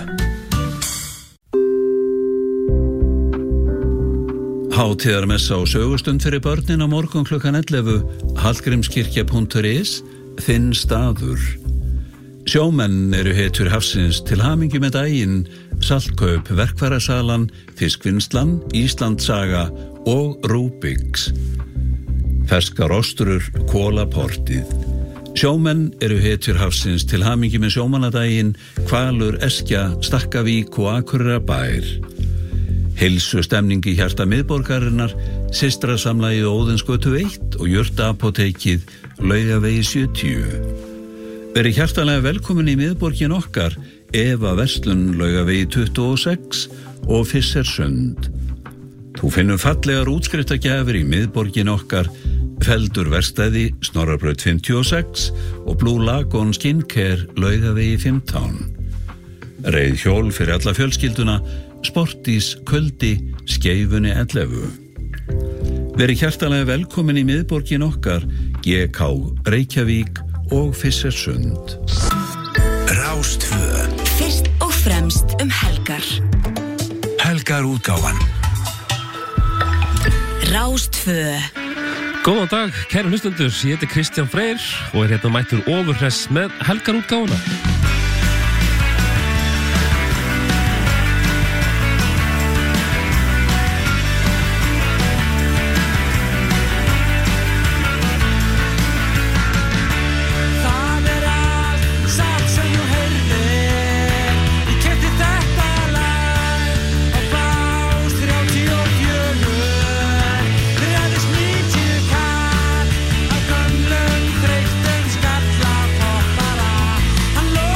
[SPEAKER 32] Hátíðarmessa og sögustund fyrir börnin á morgun klukkan 11. Hallgrímskirkja.is. Þinn staður. Sjómenn eru hetjur hafsins, til hamingju með daginn. Saltkaup, verkfærasalan, fiskvinnslan, Íslandssaga og Rúbiks. Ferskar ostrur, kólaportið. Sjómenn eru hetjur hafsins, til hamingju með sjómannadaginn. Hvalur, Eskja, Stakkavík og Akureyrarbær. Heilsu stemning í hjarta miðborgarinnar, systrasamlagið Óðinsgötu 1 og jurtaapótekið Laugavegi 70. Verið hjartanlega velkomin í miðborgin okkar, Eva Verslun Laugavegi 26 og Fissersund. Þú finnum fallegar útskriftagjafir í miðborgin okkar, Feldur verkstæði, Snorrabraut 56 og Blue Lagoon Skincare Laugavegi 15. Reið hjól fyrir alla fjölskylduna, Sportís, Kuldi, Skeifunni 11. Verið hjartanlega velkomin í miðborgin okkar, GK, Reykjavík og Fissersund.
[SPEAKER 30] Rástvö. Fyrst og fremst helgar.
[SPEAKER 32] Helgarútgáfan.
[SPEAKER 30] Rástvö.
[SPEAKER 33] Góðan dag, kæru hlustendur, ég heiti Kristján Freyr og hérna mættur ofurhress með helgarútgáfuna.
[SPEAKER 9] Hann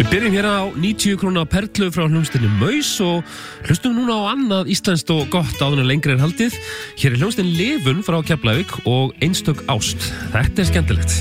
[SPEAKER 33] Við byrjum hér á 90 króna perlu frá hljómsveitinni Maus og hlustum núna á annað íslenskt og gott áður en lengri haldið. Hér hljómsveitin Lifun frá Keflavík og Einstök ást. Þetta skemmtilegt.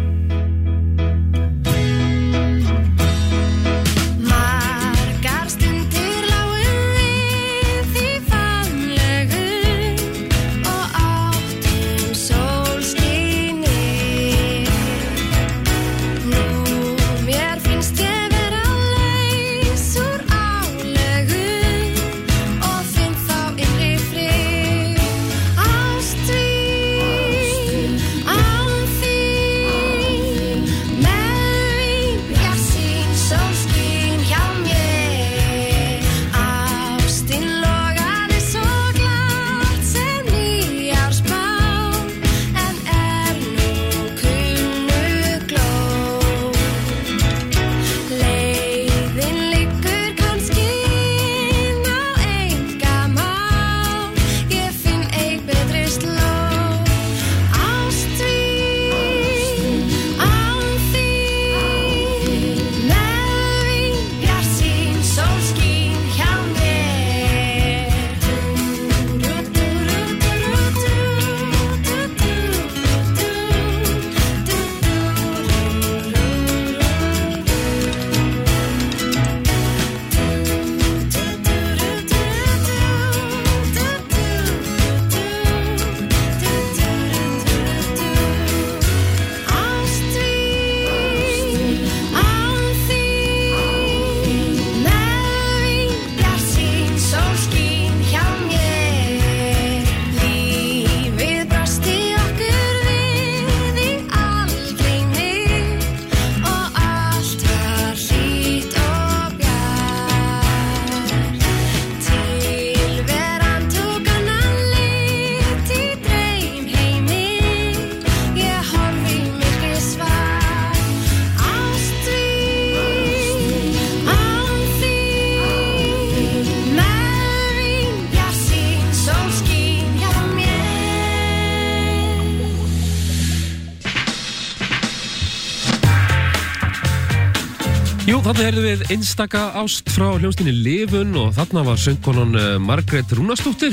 [SPEAKER 33] Þarna heyrðum við Einstaka ást frá hljómsveitinni Lifun og þarna var söngkonan Margrét Rúnarsdóttir.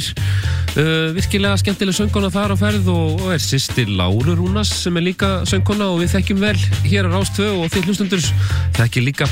[SPEAKER 33] Virkilega skemmtileg söngkona þar á ferð og er systir Láru Rúnars sem er líka söngkona og við þekkjum vel hér á Rás 2 og þið hlustundur þekkir líka.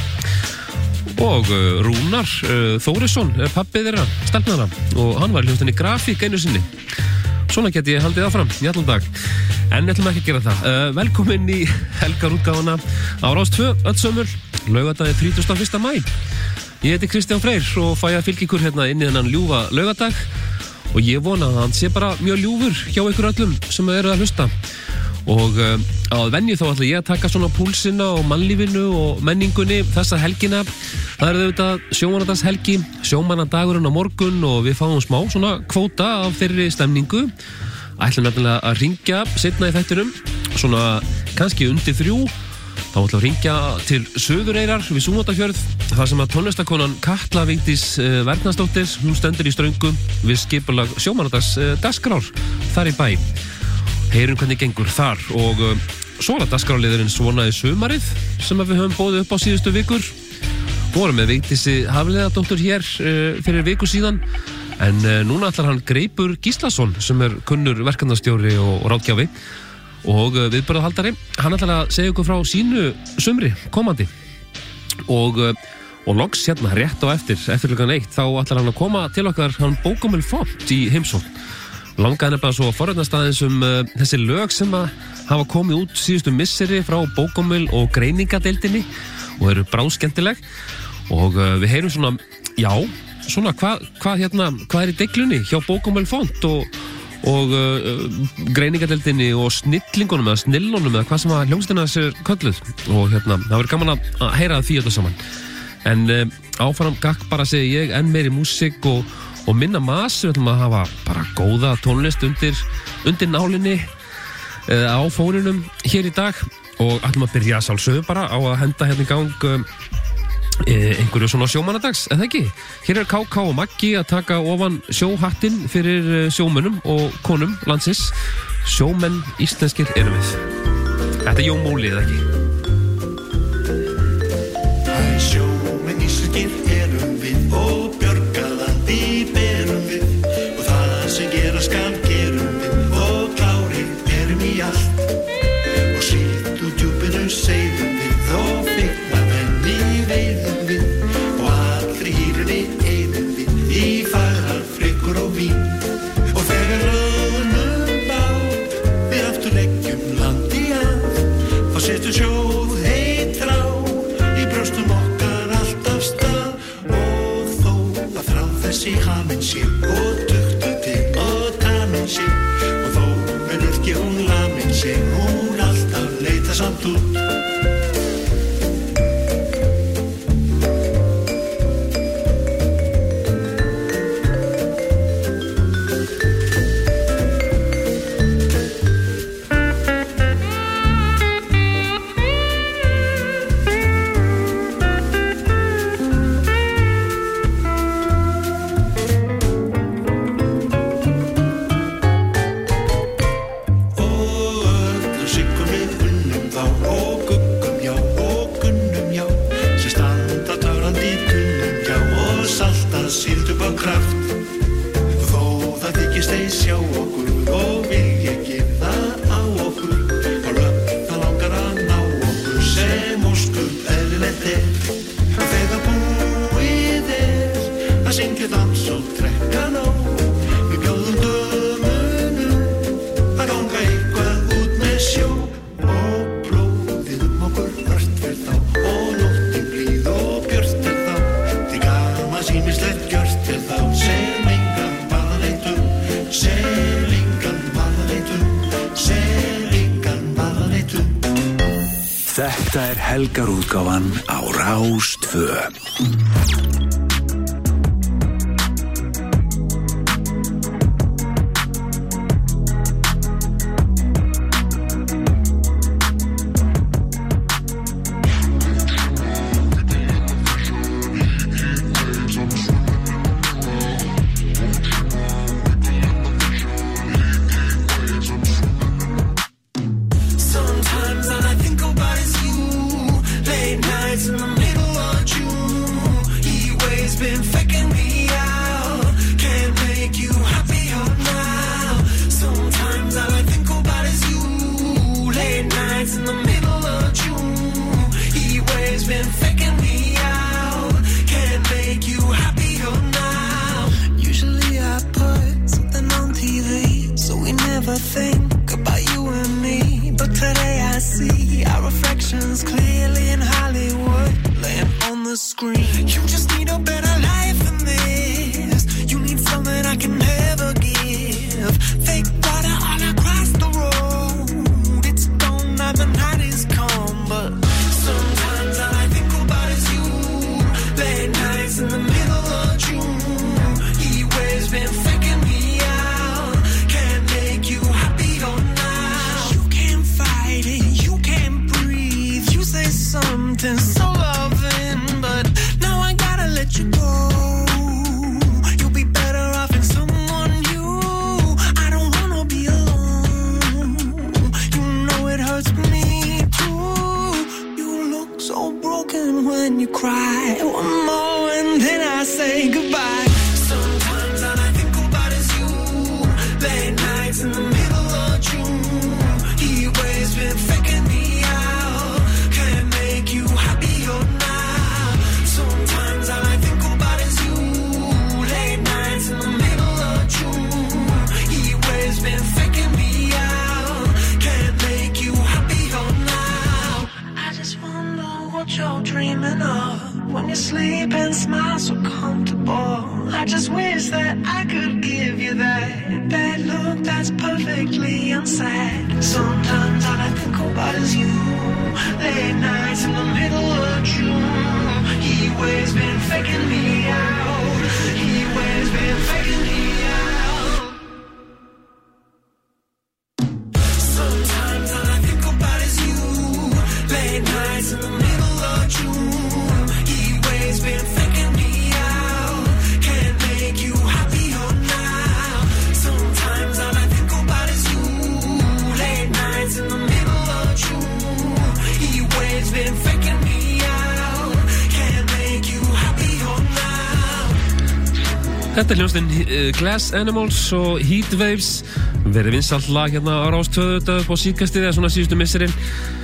[SPEAKER 33] Og Rúnar Þórisson er pabbið þeirra, stelpnara og hann var í hljómsveitinni Grafík einu sinni. Svona geti ég haldið áfram í allan dag. En ætlum ekki að gera það. Velkomin í helgarútgáfuna á Rás 2, öll sömur. Laugardaginn 31. maí. Ég heiti Kristján Freyr og fæ að fylgja ykkur hérna inn í þennan ljúfa laugardag og ég vona að hann sé bara mjög ljúfur hjá ykkur öllum sem eru að hlusta. Og að venju þá ætla ég að taka svona púlsina og mannlífinu og menningunni þessa helgina. Það er auðvitað sjómannadagshelgi, sjómannadagurinn á morgun og við fáum smá svona kvóta af þeirri stemningu. Ætlum nefnilega að ringja seinna í þættinum, svona kannski undir 3. Þá ætlum að ringja til Suðureyrar við Súnóttafjörð, þar sem að tónlistakonan Katla Vigdís Vernarsdóttir, hún stendur í ströngu við skipulag sjómannadags dagskrár þar í bæ. Heyrum hvernig gengur þar og svo er dagskrárliðurinn Svona í sumarið sem við höfum boðið upp á síðustu vikur. Vorum með Vigdísi Hafliðadóttur hér fyrir viku síðan en núna ætlar hann Greipur Gíslason sem er kunnur verkefnastjóri og ráðgjafi og viðburðahaldari. Hann ætlar að segja ykkur frá sínu sumri komandi og loks hérna rétt á eftir klukkan 1 þá ætlar hann að koma til okkar hann Bókomil Font í heimsókn. Langaði nefnilega svo að forrætnast aðeins þessi lög sem að hafa komið út síðustu misseri frá Bókomil og greiningadeildinni og eru bráðskemmtileg og við heyrum svona, já, svona hvað er í deiglunni hjá Bókomil Font og greiningadeildinni og snillingunum eða snillunum eða hvað sem að hljómsveitina sér kölluð og það verður gaman að heyra því þetta saman. En áfram gakk bara segi ég enn meiri músík og minna mas. Við ætlum að hafa bara góða tónlist undir nálinni á fóninum hér í dag og ætlum að byrja sjálfsögðu bara á að henda hérna í gang einhverju svona sjómannadags, eða ekki? Hér er KK og Maggi að taka ofan sjóhattinn fyrir sjómönnum og konum landsins. Sjómenn íslenskir erum við. Þetta er Jón Múli, eða ekki?
[SPEAKER 9] þessi haminn sé og dugtu til og tamin sé og þó ekki hún lamin sé hún alltaf leita samt út
[SPEAKER 1] Þetta helgarútgáfan á Rás 2.
[SPEAKER 33] Þetta er hljómsveitin Glass Animals og Heatwaves, verið vinsælt lag hérna á Rás 2 upp á síðkastið eða svona síðustu misserinn.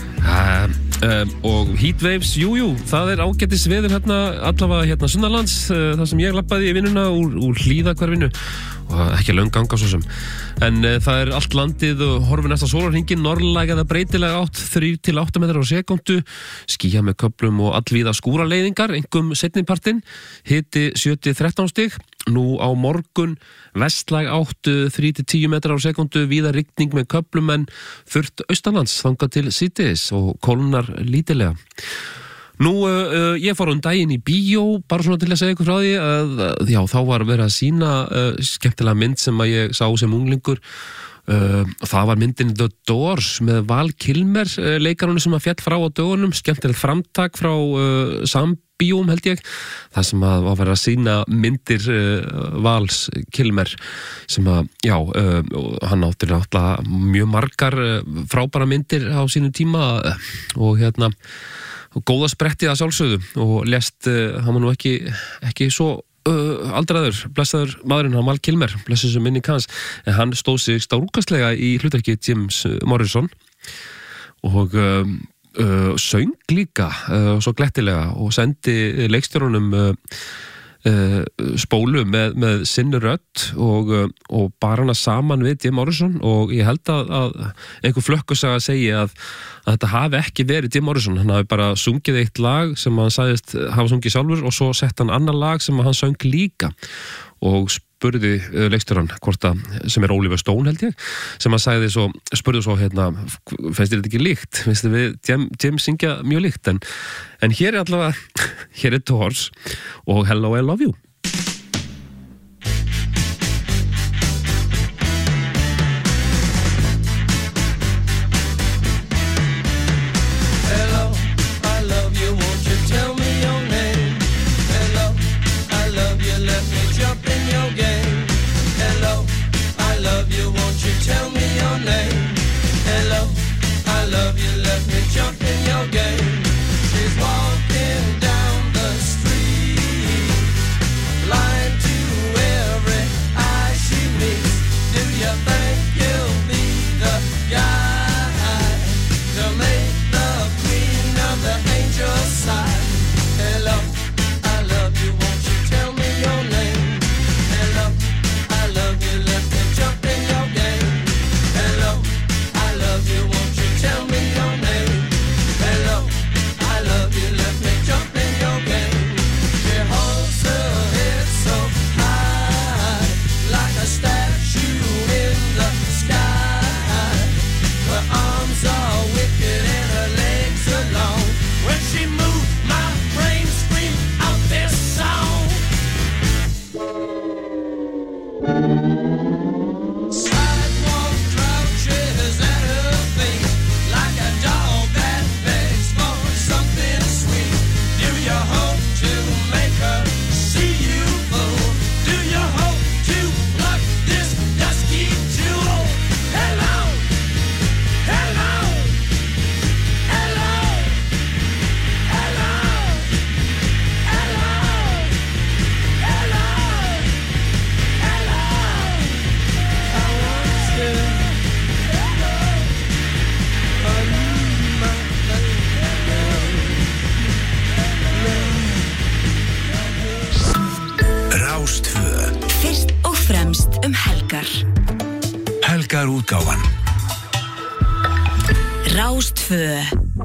[SPEAKER 33] Og Heatwaves, jú, það er ágætis veður hérna allavega hérna sunnanlands, þar sem ég labbaði í vinnuna úr Hlíðahverfinu og ekki löng ganga svo sem. En það allt landið og horfir næsta sólarhringinn, norðlæg eða breytilega átt 3-8 metrar á sekúndu, skýja með köflum og allvíða skúraleiðingar, einkum seinnipartinn, hiti 7-13 stig. Nú á morgun vestlæg átt 3-10 metrar á sekúndu, víða rigning með köflum en þurrt austanlands þangað til síðdegis og kólnar lítillega. Nú, ég fór daginn í bíó, bara svona til að segja ykkur frá því að já, þá var verið að sýna skemmtilega mynd sem að ég sá sem unglingur. Það var myndin The Doors með Val Kilmer, leikarunni sem að fjall frá á dögunum, skemmtilegt framtak frá Sambíum held ég, það sem að var verið að sýna myndir Vals Kilmer sem að, já, hann átti náttúrulega mjög margar frábæra myndir á sínum tíma og hérna, og góða sprettið að sjálfsögðu og lést, hann var nú ekki svo aldraður, blessaður maðurinn hann Val Kilmer, blessuð sem minning hans, en hann stóð sig stórkastlega í hlutverki James Morrison og söng líka svo glettilega og sendi leikstjórunum spólu með sinni rödd og bar hana saman við Jim Morrison og ég held að einhver flökkusaga segi að þetta hafi ekki verið Jim Morrison, hann hafi bara sungið eitt lag sem hann sagðist hafa sungið sjálfur og svo sett hann annar lag sem hann söng líka og spurði leikstjóran hvort að, sem Oliver Stone held ég, sem hann sagði svo, spurði svo hérna, finnst þér þetta ekki líkt? Finnst þér við Jim syngja mjög líkt? En hér allavega, hér Doors og Hello I Love You.
[SPEAKER 1] Helgarútgáfan
[SPEAKER 30] Rástvö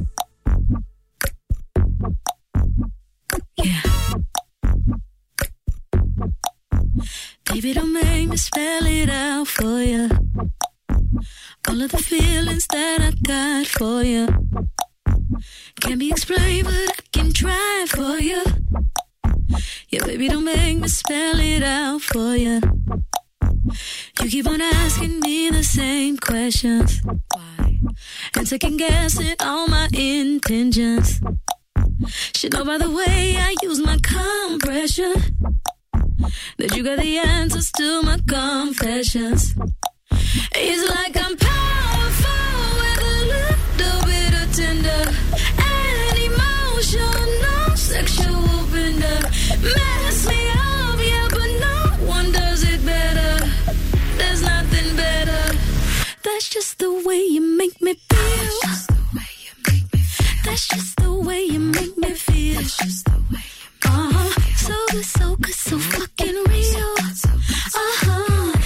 [SPEAKER 2] Baby, don't make me spell it out for you. All of the feelings that I got for you can't be explained, but I can try for you. Yeah, baby, don't make me spell it out for you. You keep on asking me the same questions. Why? And second guessing all my intentions. Should know by the way I use my compression that you got the answers to my confessions. It's like I'm powerful with a little bit of tender and emotional sexual bender. Mess me up, yeah, but no one does it better. There's nothing better. That's just the way you make me feel. That's just the way you make me feel. So good, so good, so fucking real.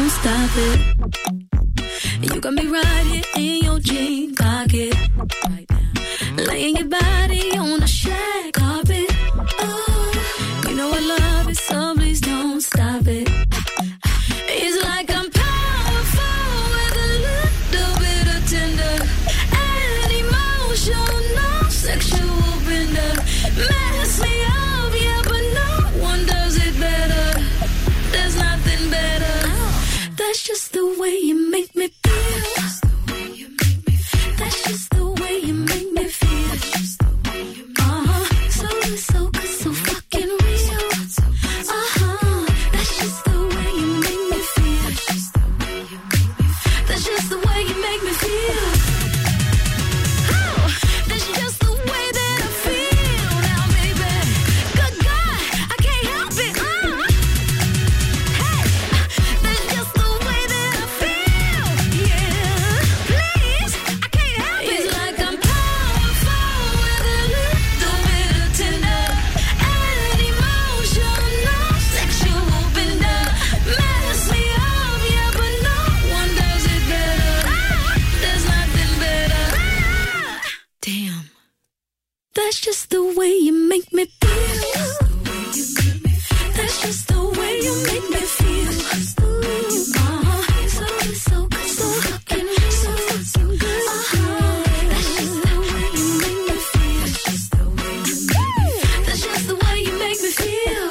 [SPEAKER 2] don't stop it. You got me right here in your jean pocket, laying your body on the shag carpet. Oh, you know I love it, so please don't stop it. It's like I'm powerful with a little bit of tender and emotional, sexual bender. Mess me up, yeah, but no one does it better. There's nothing better. That's just the way you make me feel. That's just the way you make me feel. So good, so good, so fucking real. That's just the way you make me feel. That's just the way you make me feel. Oh, that's just the way that I feel now, baby. Good God, I can't help it. Hey, that's just the way that I feel. Yeah, please, I can't help it. It's like I'm powerful with a little bit of tender and emotional, sexual bender. Mess me up, yeah, but no one does it better. There's nothing better. Damn, that's just the way you make me feel. That's just the way you make me feel. So good, so fucking good. That's just the way you make me feel. That's just the way you make me feel.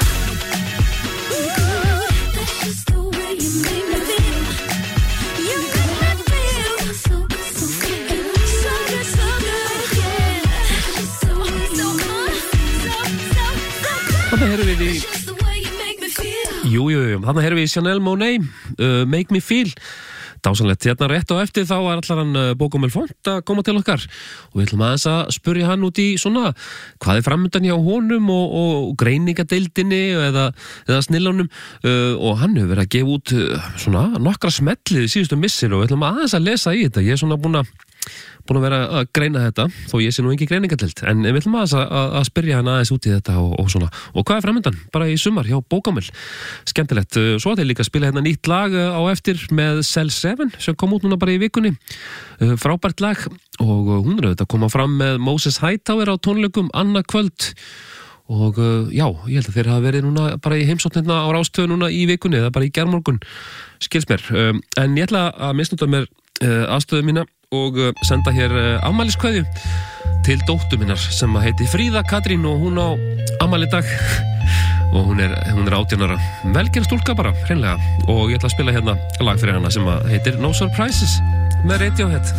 [SPEAKER 2] That's just the way you make me feel. You make me feel so good, so fucking good. So good, so good, yeah. That's just the way you make
[SPEAKER 33] Þarna heyrðum við í
[SPEAKER 2] That's just the way you make me feel.
[SPEAKER 33] Jú, þarna heyrðum við í Chanel Monáe, Make Me Feel. Dásanlegt, hérna rétt á eftir þá er allar hann Bókumel Font að koma til okkar og við ætlum aðeins að spurja hann út í svona hvað er framöndan hjá honum og greiningadeildinni eða snillunum og hann hefur verið að gefa út svona nokkra smellið í síðustu missir og við ætlum aðeins að lesa í þetta. Ég er svona búin að vera að greina þetta þó ég sé nú engin greiningadeild en við ætlum aðeins að spyrja hann aðeins út í þetta og svona og hvað er framöndan bara í sumar hjá Bókumel. Skemmtilegt. Svo að þeir líka spila hérna nýtt lag á eftir með Cell 7 sem kom út núna bara í vikunni. Frábært lag og hún er auðvitað að koma fram með Moses Hightower á tónleikum annað kvöld og já, ég held að þeir hafa verið núna bara í heimsóknirna á Rástöðu núna í vikunni eða bara í gærmorgun, skils mér. En ég ætla að misnota mér aðstöðu mína og senda hér afmæliskveðju til dóttur minnar sem heiti Fríða Katrín og hún á afmæli í dag og hún er 18 ára. Velgerð stúlka bara, hreinlega. Og ég ætla að spila hérna lag fyrir hana sem heitir No Surprises með Radiohead.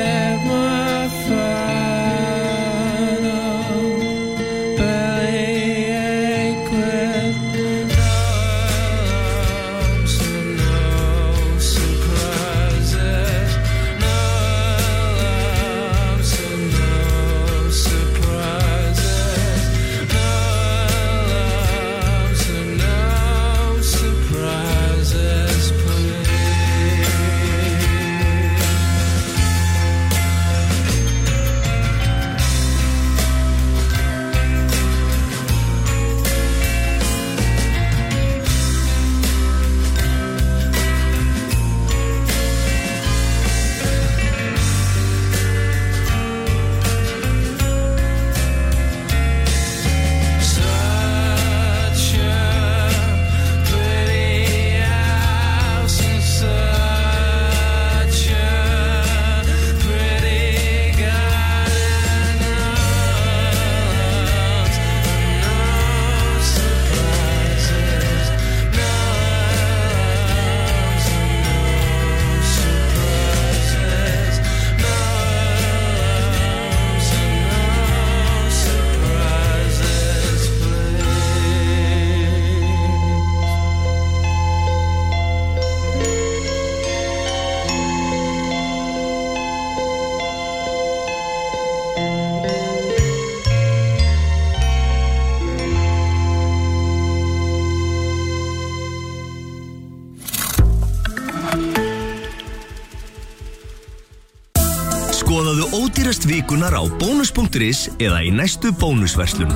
[SPEAKER 3] belly Skoðaðu ódýrast vikunar á bónus.is eða í næstu bónusverslun.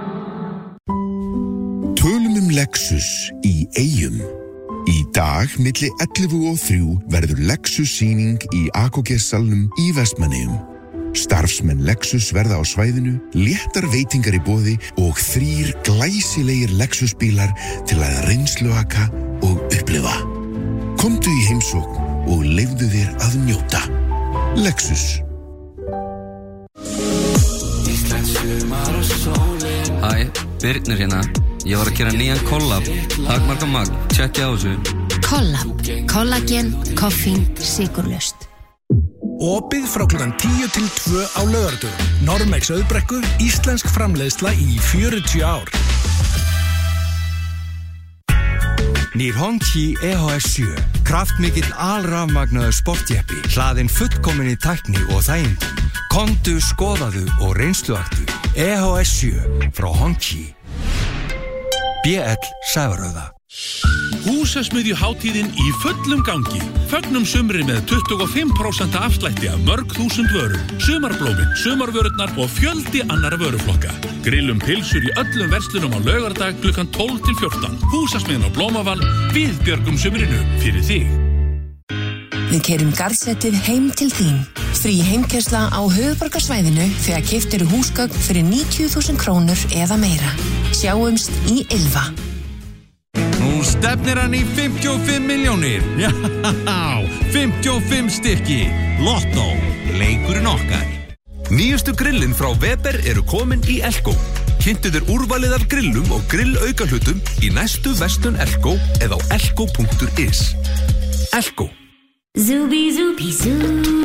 [SPEAKER 4] Tölum Lexus í Eyjum. Í dag, milli 11 og 3, verður Lexus-sýning í AKG-salnum í Vestmannaeyjum. Starfsmenn Lexus verða á svæðinu, léttar veitingar í boði og 3 glæsilegir Lexus-bílar til að reynsluaka og upplifa. Komdu í heimsókn og leyfðu þér að njóta. Lexus.
[SPEAKER 6] Hæ, Birnir hérna. Ég var að gera nýjan kollab. Takmarka magn, tjekkja á þessu.
[SPEAKER 13] Kollab, kollagen, koffín, sykurlaust.
[SPEAKER 27] Opið frá klukkan 10 til 2 á laugardögum. Normex Auðbrekku, íslensk framleiðsla í 40 ár.
[SPEAKER 1] Nýr Hongqi EHS7, kraftmikill alrafmagnaður sportjeppi, hlaðinn fullkominni tækni og þægindum. Komdu, skoðaðu og reynsluaktu. EHS7 frá Hongqi. BL Sævarauða.
[SPEAKER 29] Húsasmiðjuhátíðin í fullum gangi. Fögnum sumri með 25% afslætti af mörg þúsund vörum. Sumarblómin, sumarvörurnar og fjöldi annara vöruflokka. Grillum pilsur í öllum verslunum á laugardag klukkan 12 til 14. Húsasmiðjan á Blómavall, við björgum sumrinu fyrir þig.
[SPEAKER 15] Við keyrum garðsettið heim til þín. Frí heimkeyrsla á höfuðborgarsvæðinu þegar keypt eru húsgögn fyrir 90.000 krónur eða meira. Sjáumst í Ylva.
[SPEAKER 26] Nú stefnir hann í 55 milljónir. Já, 55 stykki. Lotto, leikurinn okkar. Nýjustu grillin frá Weber eru komin í Elko. Kynntu þér úrvalið af grillum og grillaukalutum í næstu verslun Elko eða á elko.is. Elko.
[SPEAKER 2] Zooby zooby zoo.